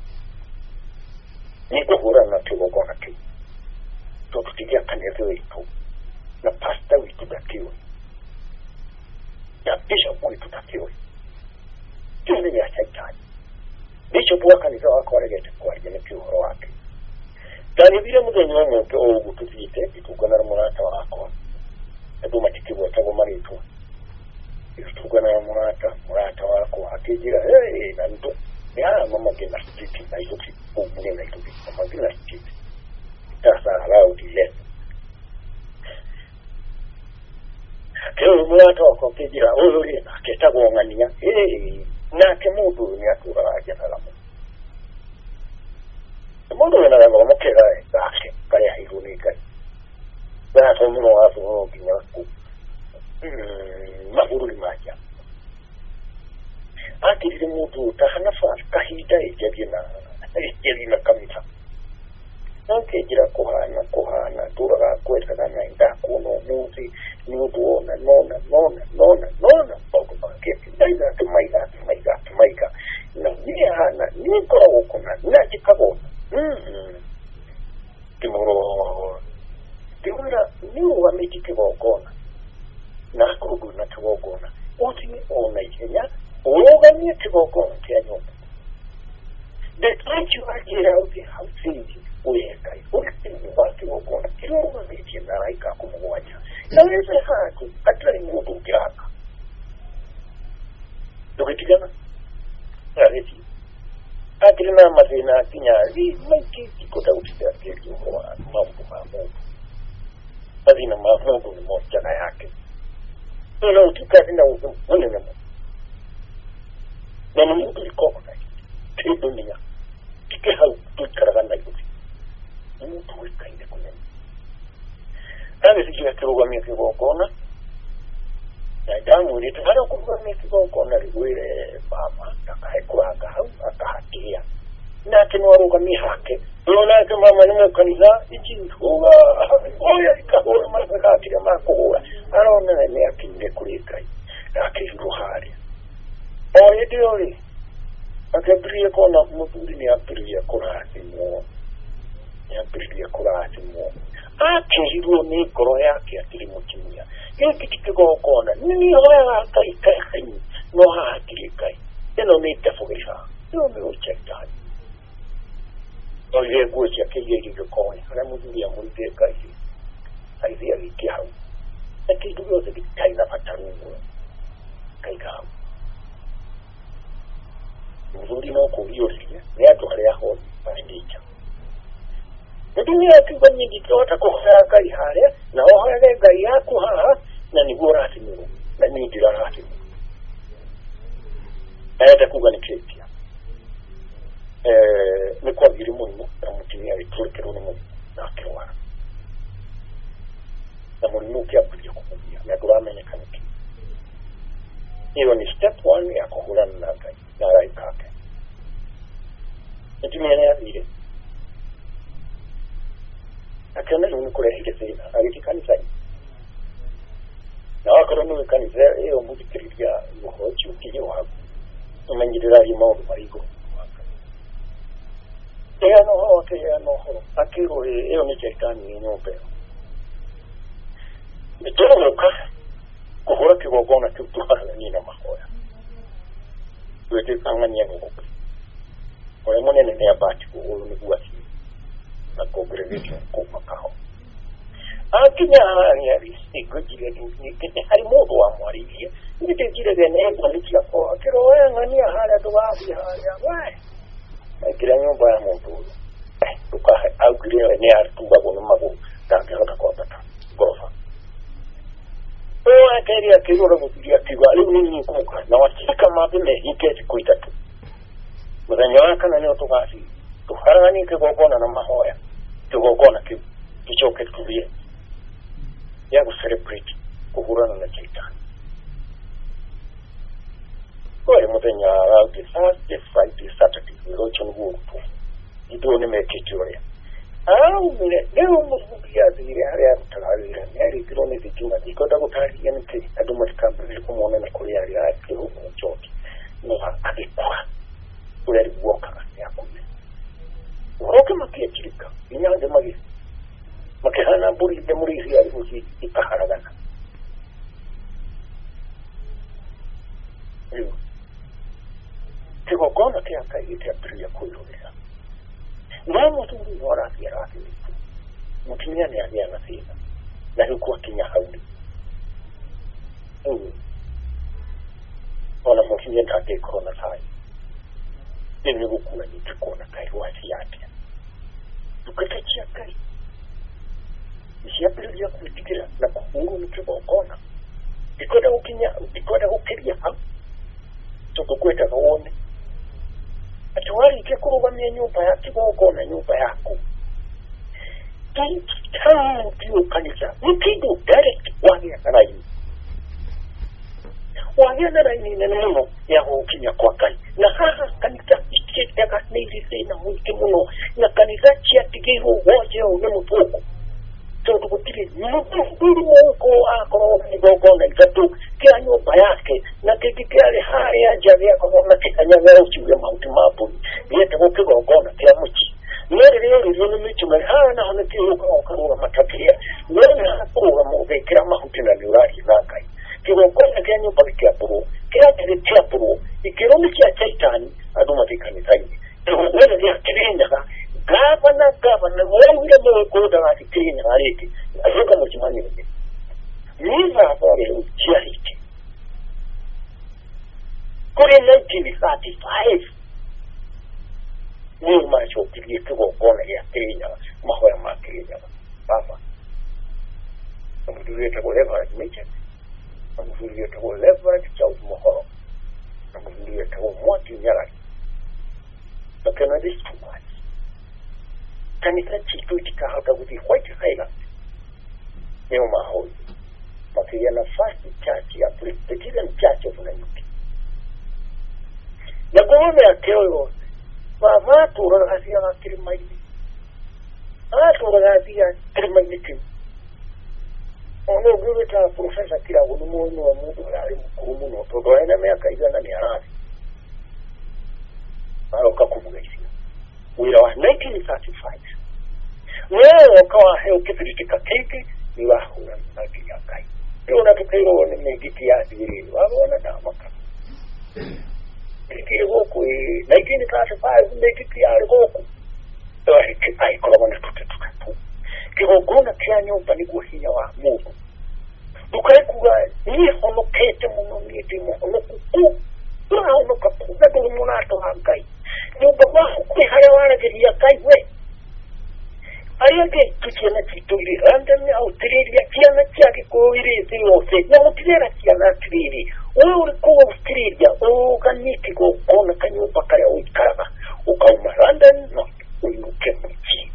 ni kuhura na kigongona kiu tututigia kanitho itu na pastor witu dakiwe na bishop witu dakiwe tuni ya shetani bishop wa kanitha wako aregete kwa jene kiuhoro wake tani vile mugenyi wa muntu ogu tufite itugana na murata wako aduma tikibwa tago maritu itugana na murata murata wako akijira hey na ndo ya mama gena stiki na ito kibumune na ito mama gena stiki tasa alao dile kero murata wako akijira oyori na ketago ngania hey na kemudu ni atura ajana la mundu wena rango mukera ake kare hirunika bana tomuno wafu no kinyaku mm mahuru maja akiri mudu tahana fa kahida ejabina ejabina kamita nake jira kohana kohana dura kweta na nda kuno muzi mudu ona nona nona nona nona poko pake ndaida tumaiga tumaiga tumaiga na ni hana ni kora wokona na jikabona Mm. Timuro Timura niu wameti kigogona na kurudu na kigogona utimi ona ihenya urogamie kigogona kya nyumba the time you are here out there how things uyekai ukitini ba kigogona kiroga mechi na raika kumwacha naweza hatu hata ngudu kiraka dokitigana rareti atrina mazina kinyari maki kikota utida kiki kwa mambo mambo mazina mambo ni moja na yake ndio utika tena uzo wale na na mungu liko kwa dunia kike hau tukaragana hivi mtu wikainde kuna nani sijui kiroga mimi kigongona na damu ile tayari kwa mimi kigongona liwele mama takaekuraga hau akahatia na kinwaruga mihake unaona kama mama kanisa ichihuwa oya ikahora makati ya makuhura anaona ni akinde kulikai akiruhari oya diori akabriye kona muturi ni abriye kurati mo ni abriye kurati mo akiriwo ni koro yake akiri mukimya yeki kitego kona ni hoya kai kai no hakiri kai eno ni tafugisha no me uchekta oye kucha kiyeri kone ana muduri ya mulite kai aizi ya kiau akidu yote kitai na patarungu kai kao muduri no kubiori ni atu hali yaho pandicha dunia kibanyi gitota ko kai hare na ho hare gai yako ha na ni bora timu na ni dirara timu ayata kugani klepia eh ni kwa vile mungu na mutimia iturikero no na kewa na mungu kia kuja kumbia na duramenye kaniki hiyo ni step one ya kuhulana na gai na rai kake nitimia ya vile akana ni kule hile sina aliki kanisa na wakoro no kanisa hiyo mbuti kiria yo chuki yo hapo umengirira himo marigo ea no ho ke ea no ho akiro hiyo ni chetani nyope nitoroka kuhora kigogona kituhala ni na mahoya wete kangania ngo ole monene ne abati ko ni kuwasi na congregation ko makao akinya ya risi gojire ni kete hari modo wa mwariye ni te jire de ne kwa licha ko akiro ngania hala to wa bi hala wa kila nyumba ya mtu tuka au kile ni artumba kwa mago tangia kwa pata gorofa oa teri ya kiro ro kutia tiwa ali nini kuka na watika mapime iketi kuitatu mwenye kana leo tukasi tuharani ke gogona na mahoya tugogona ki kichoke tulie ya ku celebrate kuhurana na chaitani kwa mwenye ara the Thursday Friday Saturday rocho nguo itu ni mekituria au ne leo mbugia zile hali ya kutawala yari kironi vikinga ikota kutari yanite adumu kambili kumwona na kulia hali ya huko choki na adikwa ule woka ya kume woka makiachirika inyande magi makehana buri de muri ya uzi ikaharagana yo tiko kona kia kai ite aprilia kuilovea Mamo tu ni ora ya rafi. Mutinya ni ya na sina. Na huko kinya hauli. Mm. Ona mutinya tate kona sai. Ni hukuna ni tukona kai wasi yake. Tukatachia kai. Isiapili ya kutikira na kuhungu mkibo kona. Ikoda ukinya, ikoda ukiria hapo. Tukokweta kaone. Atuwali kekuru wamia nyumba ya kiboko na nyumba yako. Kitamu kiyo kanisa. Mkido direct wangea naraini. Wangea naraini na neno ya hukinya kwa kai. Na haa kanisa ikietaka neilise na mwike muno. Na kanisa chia tigiru waje au nemu toko. Toto kutili mbili mwuko akoro mkido na ikatu. Kia nyumba yake. Na kikikiale haya javi ya kwa na kikanyanga uchiwe mauti mapu. Yete mkido gona kia mchi. Nere leo leo micho mehana hana kiyo kwa karura matakia. Nere hakura mwuke kira mahuti na liurari nakai. Kiyo kona kia nyumba kia puru. Kia kiri kia puru. Ikiro michi ya chaitani aduma tikani taini. Nere leo kirinja ka. Gavana gavana wawile mwe kuda wati kirinja hariki. Azuka mchimani wende. Niza hapore uchia hiki. Kuri nineteen thirty-five. Ni macho kili tuko kona ya kirinja. Mahoya ma kirinja. Papa. Amuduye tako leverage meche. Amuduye tako leverage chautu mohoro. Amuduye tako mwati nyarari. Lakini this too much. Kanisa chitu chika hata kuti white highland. Neo mahoi. Makiria nafasi chachi ya Presbyterian Church of Nanyuki. Na kuhome ya keo yote. Wavatu uragazia wa kirimaili. Wavatu uragazia kirimaili kimu. Ono guveta profesa kila unumu unu wa mudu wali mkumuno. Todo ena meaka izana ni harazi. Maro kakumu gaisi. Wira wa nineteen thirty-five. Wewe wakawa heo kifiritika keke ni wahuna mnaki ya kai. Hiyo natukairo wane megiti ya asiri. Wago wana damaka. Kiki hoku nineteen thirty-five megiti ya hoku. Ewa hiki aikula wana tutetukatu. Kihogona kia nyumba ni guhinya wa mungu. Tukaikuwa ni hono kete muno niti muhono kuku. Tuna hono kapu. Nadu munato hankai. Nyumba wahu kui haya wana kiri ya kai we. Ayage tukiana kituli randani au tiriri ya kiana chake kuwiri ziyose. Na utirera kiana tiriri. Uwe ulikuwa ustiriri ya uganiki kukona kanyupa kaya uikara. Ukauma randani na uinuke mchi.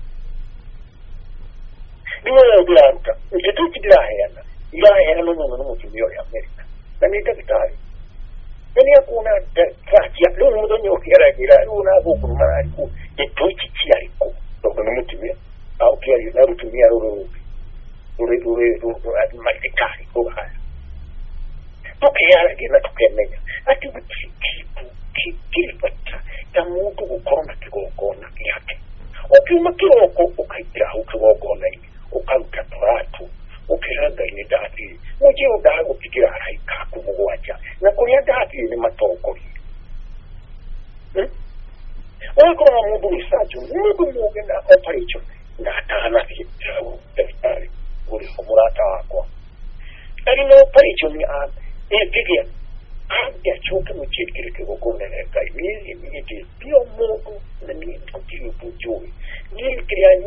Niwe ya ubilaruka. Mchetuchi bila hayana. Ila hayana nungu nungu kimio ya Amerika. Na ni dakitari. Nani ya kuna kati ya nungu nungu kira kira. Una kukuruma aliku. Yetuchi chia aliku. Nungu nungu kimio. Au kia yunaru tumia uru uru uru uru adu malikari kwa haya. Tuke yara gina tuke menya. Ati wiki kilipata ya mungu ukona kigogona yake. Ukima kiroko ukaitira ukigogona ini. Ukaruka toratu. Ukiraga ini dati. Muji udago pikira haraika kumuwaja. Na kulia dati ni matokori. Hmm? Wakona mungu misaju. Mungu mungu na operation. Natana kitau daktari uri umurata wako ari no paricho ni a e pigia ya choka mu chikiri ke gogona ne kai ni ni ti pio mogo na ni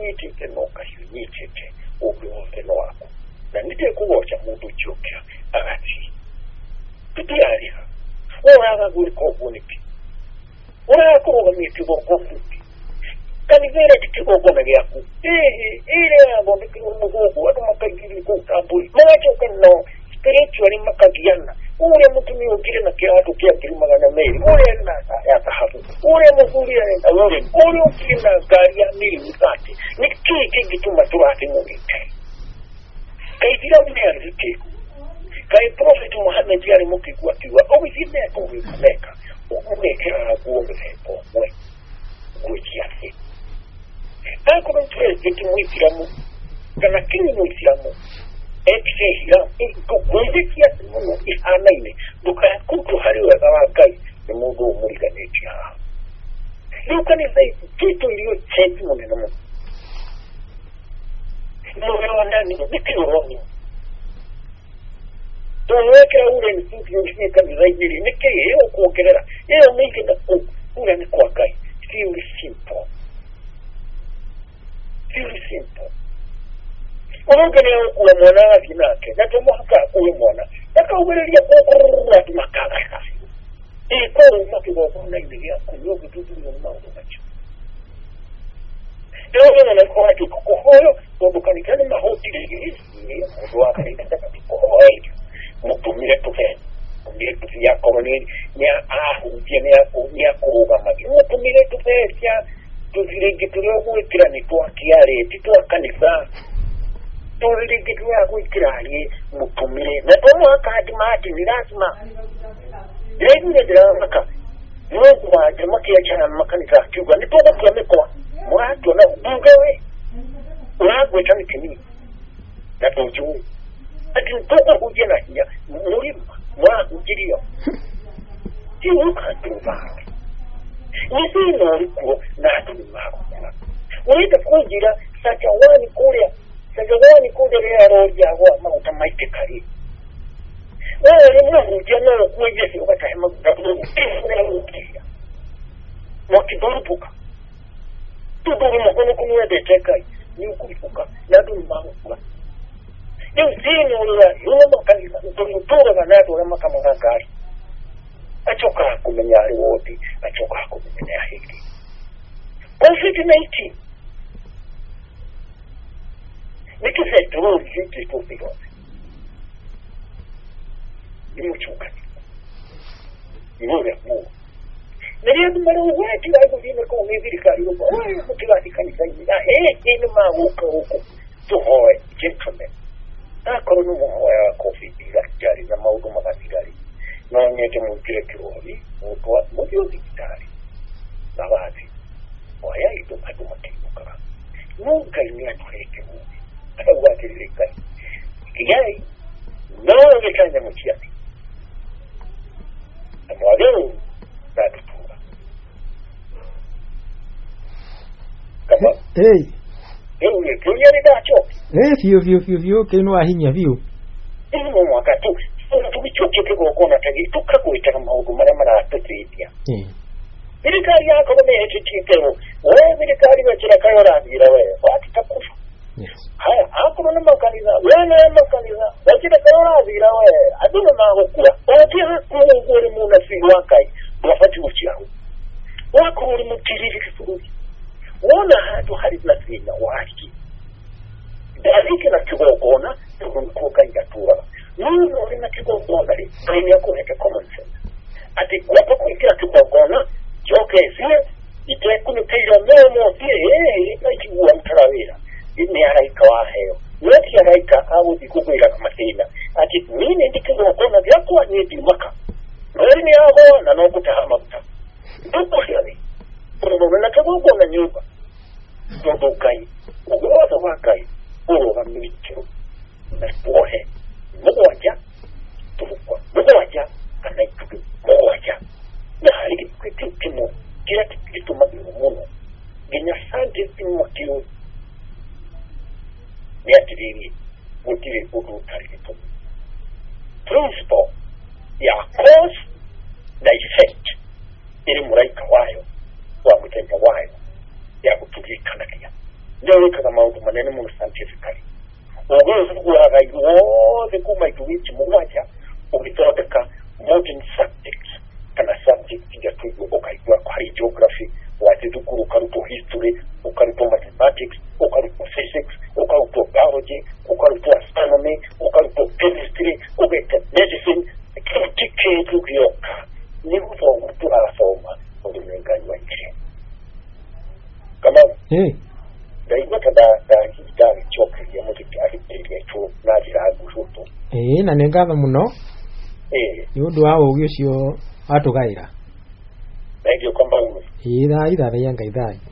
nyitete n'okasyo nyitete obyoze n'wako na nitekuwoca muntu kyokya agati tutyaliha olaba guliko obuniki olaba kubogamyekibwa okofuti kanivera tikibogona lyaku ehe ile abo ndikumugugu watu makagiri kutambuli mwachoka no spiritually makagiyana ule mtu ni ukile na kia watu kia kiri magana meri ule na yatahafu ule mzuri ya nenda ule ule ukile na gari ya mili mzati ni kii kiki tumaturati mwite kaitira ule ya riziki kai Prophet Muhammad yari mukikuwa kiwa obizime ya kuwi kumeka umekera kuombe hepo mwe kuchiasi ako mtuwe ziti mwitiramu kana kini mwitiramu ekise hira kukweze kiasi muno ihanaine duka kutu hariwe kawakai ni mungu umulika neti haa duka ni zaidi kitu iliyo chezi munena mungu mwewa ndani nikio rongi tuweke ule msingi yungine kani zaidi nikio yeo kuokelera yeo mwike na ule ni kwa kai really simple really simple Ogene kuwa mwana vinake natomo haka kuwe mwana yaka uwelelia kukururu watu makala kasi ee kuru maki wakuna imelia kunyogi tutu ya mmangu macho Ewa wana kwa watu kukuhoyo wabukanikani mahoti ligi Mwendu waka ikataka kukuhoyo Mutumile tufe Mutumile tufe ya komoni Nya ahu Nya kuruga magi Mutumile tufe ya Tuzilegi tulio kuwekira ni tuwa kiare Tituwa kanisa Tuzilegi tulio kuwekira ni mutumile Na tomu haka hati mahati ni lazima Lebu nedira maka Mungu wa jamaki ya chana makanisa Chuga ni tuwa kwa mekwa Mwatu na ubungawe Uragwe chani kini Na tujui Ati mtuka hujena hiya Murima Mwa ujirio Tiuka tubaki Nisi norikuo na atu ni mako Uita kujira Sajawani kulia Sajawani kulia Rea roja Wa mauta maite kari Wala ni mwa hujena Kuja si wakata hema Kudabu Kudia Wakidorupuka Tuduri mkono kunuwa detekai Ni ukulipuka Na atu ni mako Yung sino ula Yung makanisa Tulitura ka nato Yung makamangagari Achoka kumenyari wote Achoka kumenyari hili covid nineteen Nikise tuwa Ziti tupigo Nimuchuka Nimure muu Nariya dumara uweti Aibu vime kwa umeviri kari Uwa uwa mutilati kanisa Eh inu maa uka uko Tuhoe Gentlemen Akoro numu hoa covid Jari na maudu magasigari Nonyete mukire kirori Mutwa Mudio digitali Nawazi Waya ito Atu matimuka Nuka inia tuheke mubi Ata uwati likai Kiyai Noa gekanya mutiati Amwadeu Natutura Kama Hey Ewe Kunyari dacho Eh fiyo fiyo fiyo fiyo Keno ahinya fiyo Ino mwaka tu Tubichoke kiko kona tagi Tukakuita maudu Maramara atutuitia Mirikari yako Kome hechititero Wewe mirikari wachira kayo radira wewe Wati takufa Haya Ako mana makaniza Wewe na makaniza Wachira kayo radira wewe Aduna mahokula Wati haku Uri muna si wakai Wafati uchiahu Wako uri mutiriri kifururi Wana hatu harizna sina Waki Daliki na kibogona Kuka ingatura Nuno uri na kibogona Premi yako heke common sense Ati wapa kuikira kibogona Joke siye Ite kunu keiro momo siye Eee Ika ikibuwa mtarawira Ine haraika waheo Weti haraika Awu dikukwira kamasina Ati mine ndikizo kona Vyakuwa nyeti maka Nweri ni aho Na nokuta hamabuta Nduko hiari Kuno na kibogona nyuba Nduko kai Ugoza wakai Ugo wa milikiru Nasipohe Mungu waja Tuhukwa Mungu waja Anaituki Mungu waja Na haliki kiti kimo Kila kitu mabiru muno Genya sante timu wakiru Ni atiriri Utiri udu tarikitu Principle Ya cause Na effect Ili muraika wayo Wa mtenja wayo Ya kutulika na kia ndio wikaga maundu manene muno scientifically ugo guraga iwothe kuma ituwichi mugwaja ugithondeka modern subjects kana subject iria tuigua ukaigua harĩ geography wathi thukuru ukarutwo history ukarutwo mathematics ukarutwo physics ukarutwo biology ukarutwo astronomy ukarutwo chemistry ugeka medicine kiti kindu gioka ni guthomo turasoma ũndũ Ngai wa igũrũ kama eh ndaigua tada ndagitari chokeria mũthikari tu na njĩra nguhũthũ eh na nĩ ngatho mũno eh nĩ ũndũ wa ũgĩ ũcio atũgaĩra thank you kwamba ĩĩ thaa ithatũ ya Ngai thai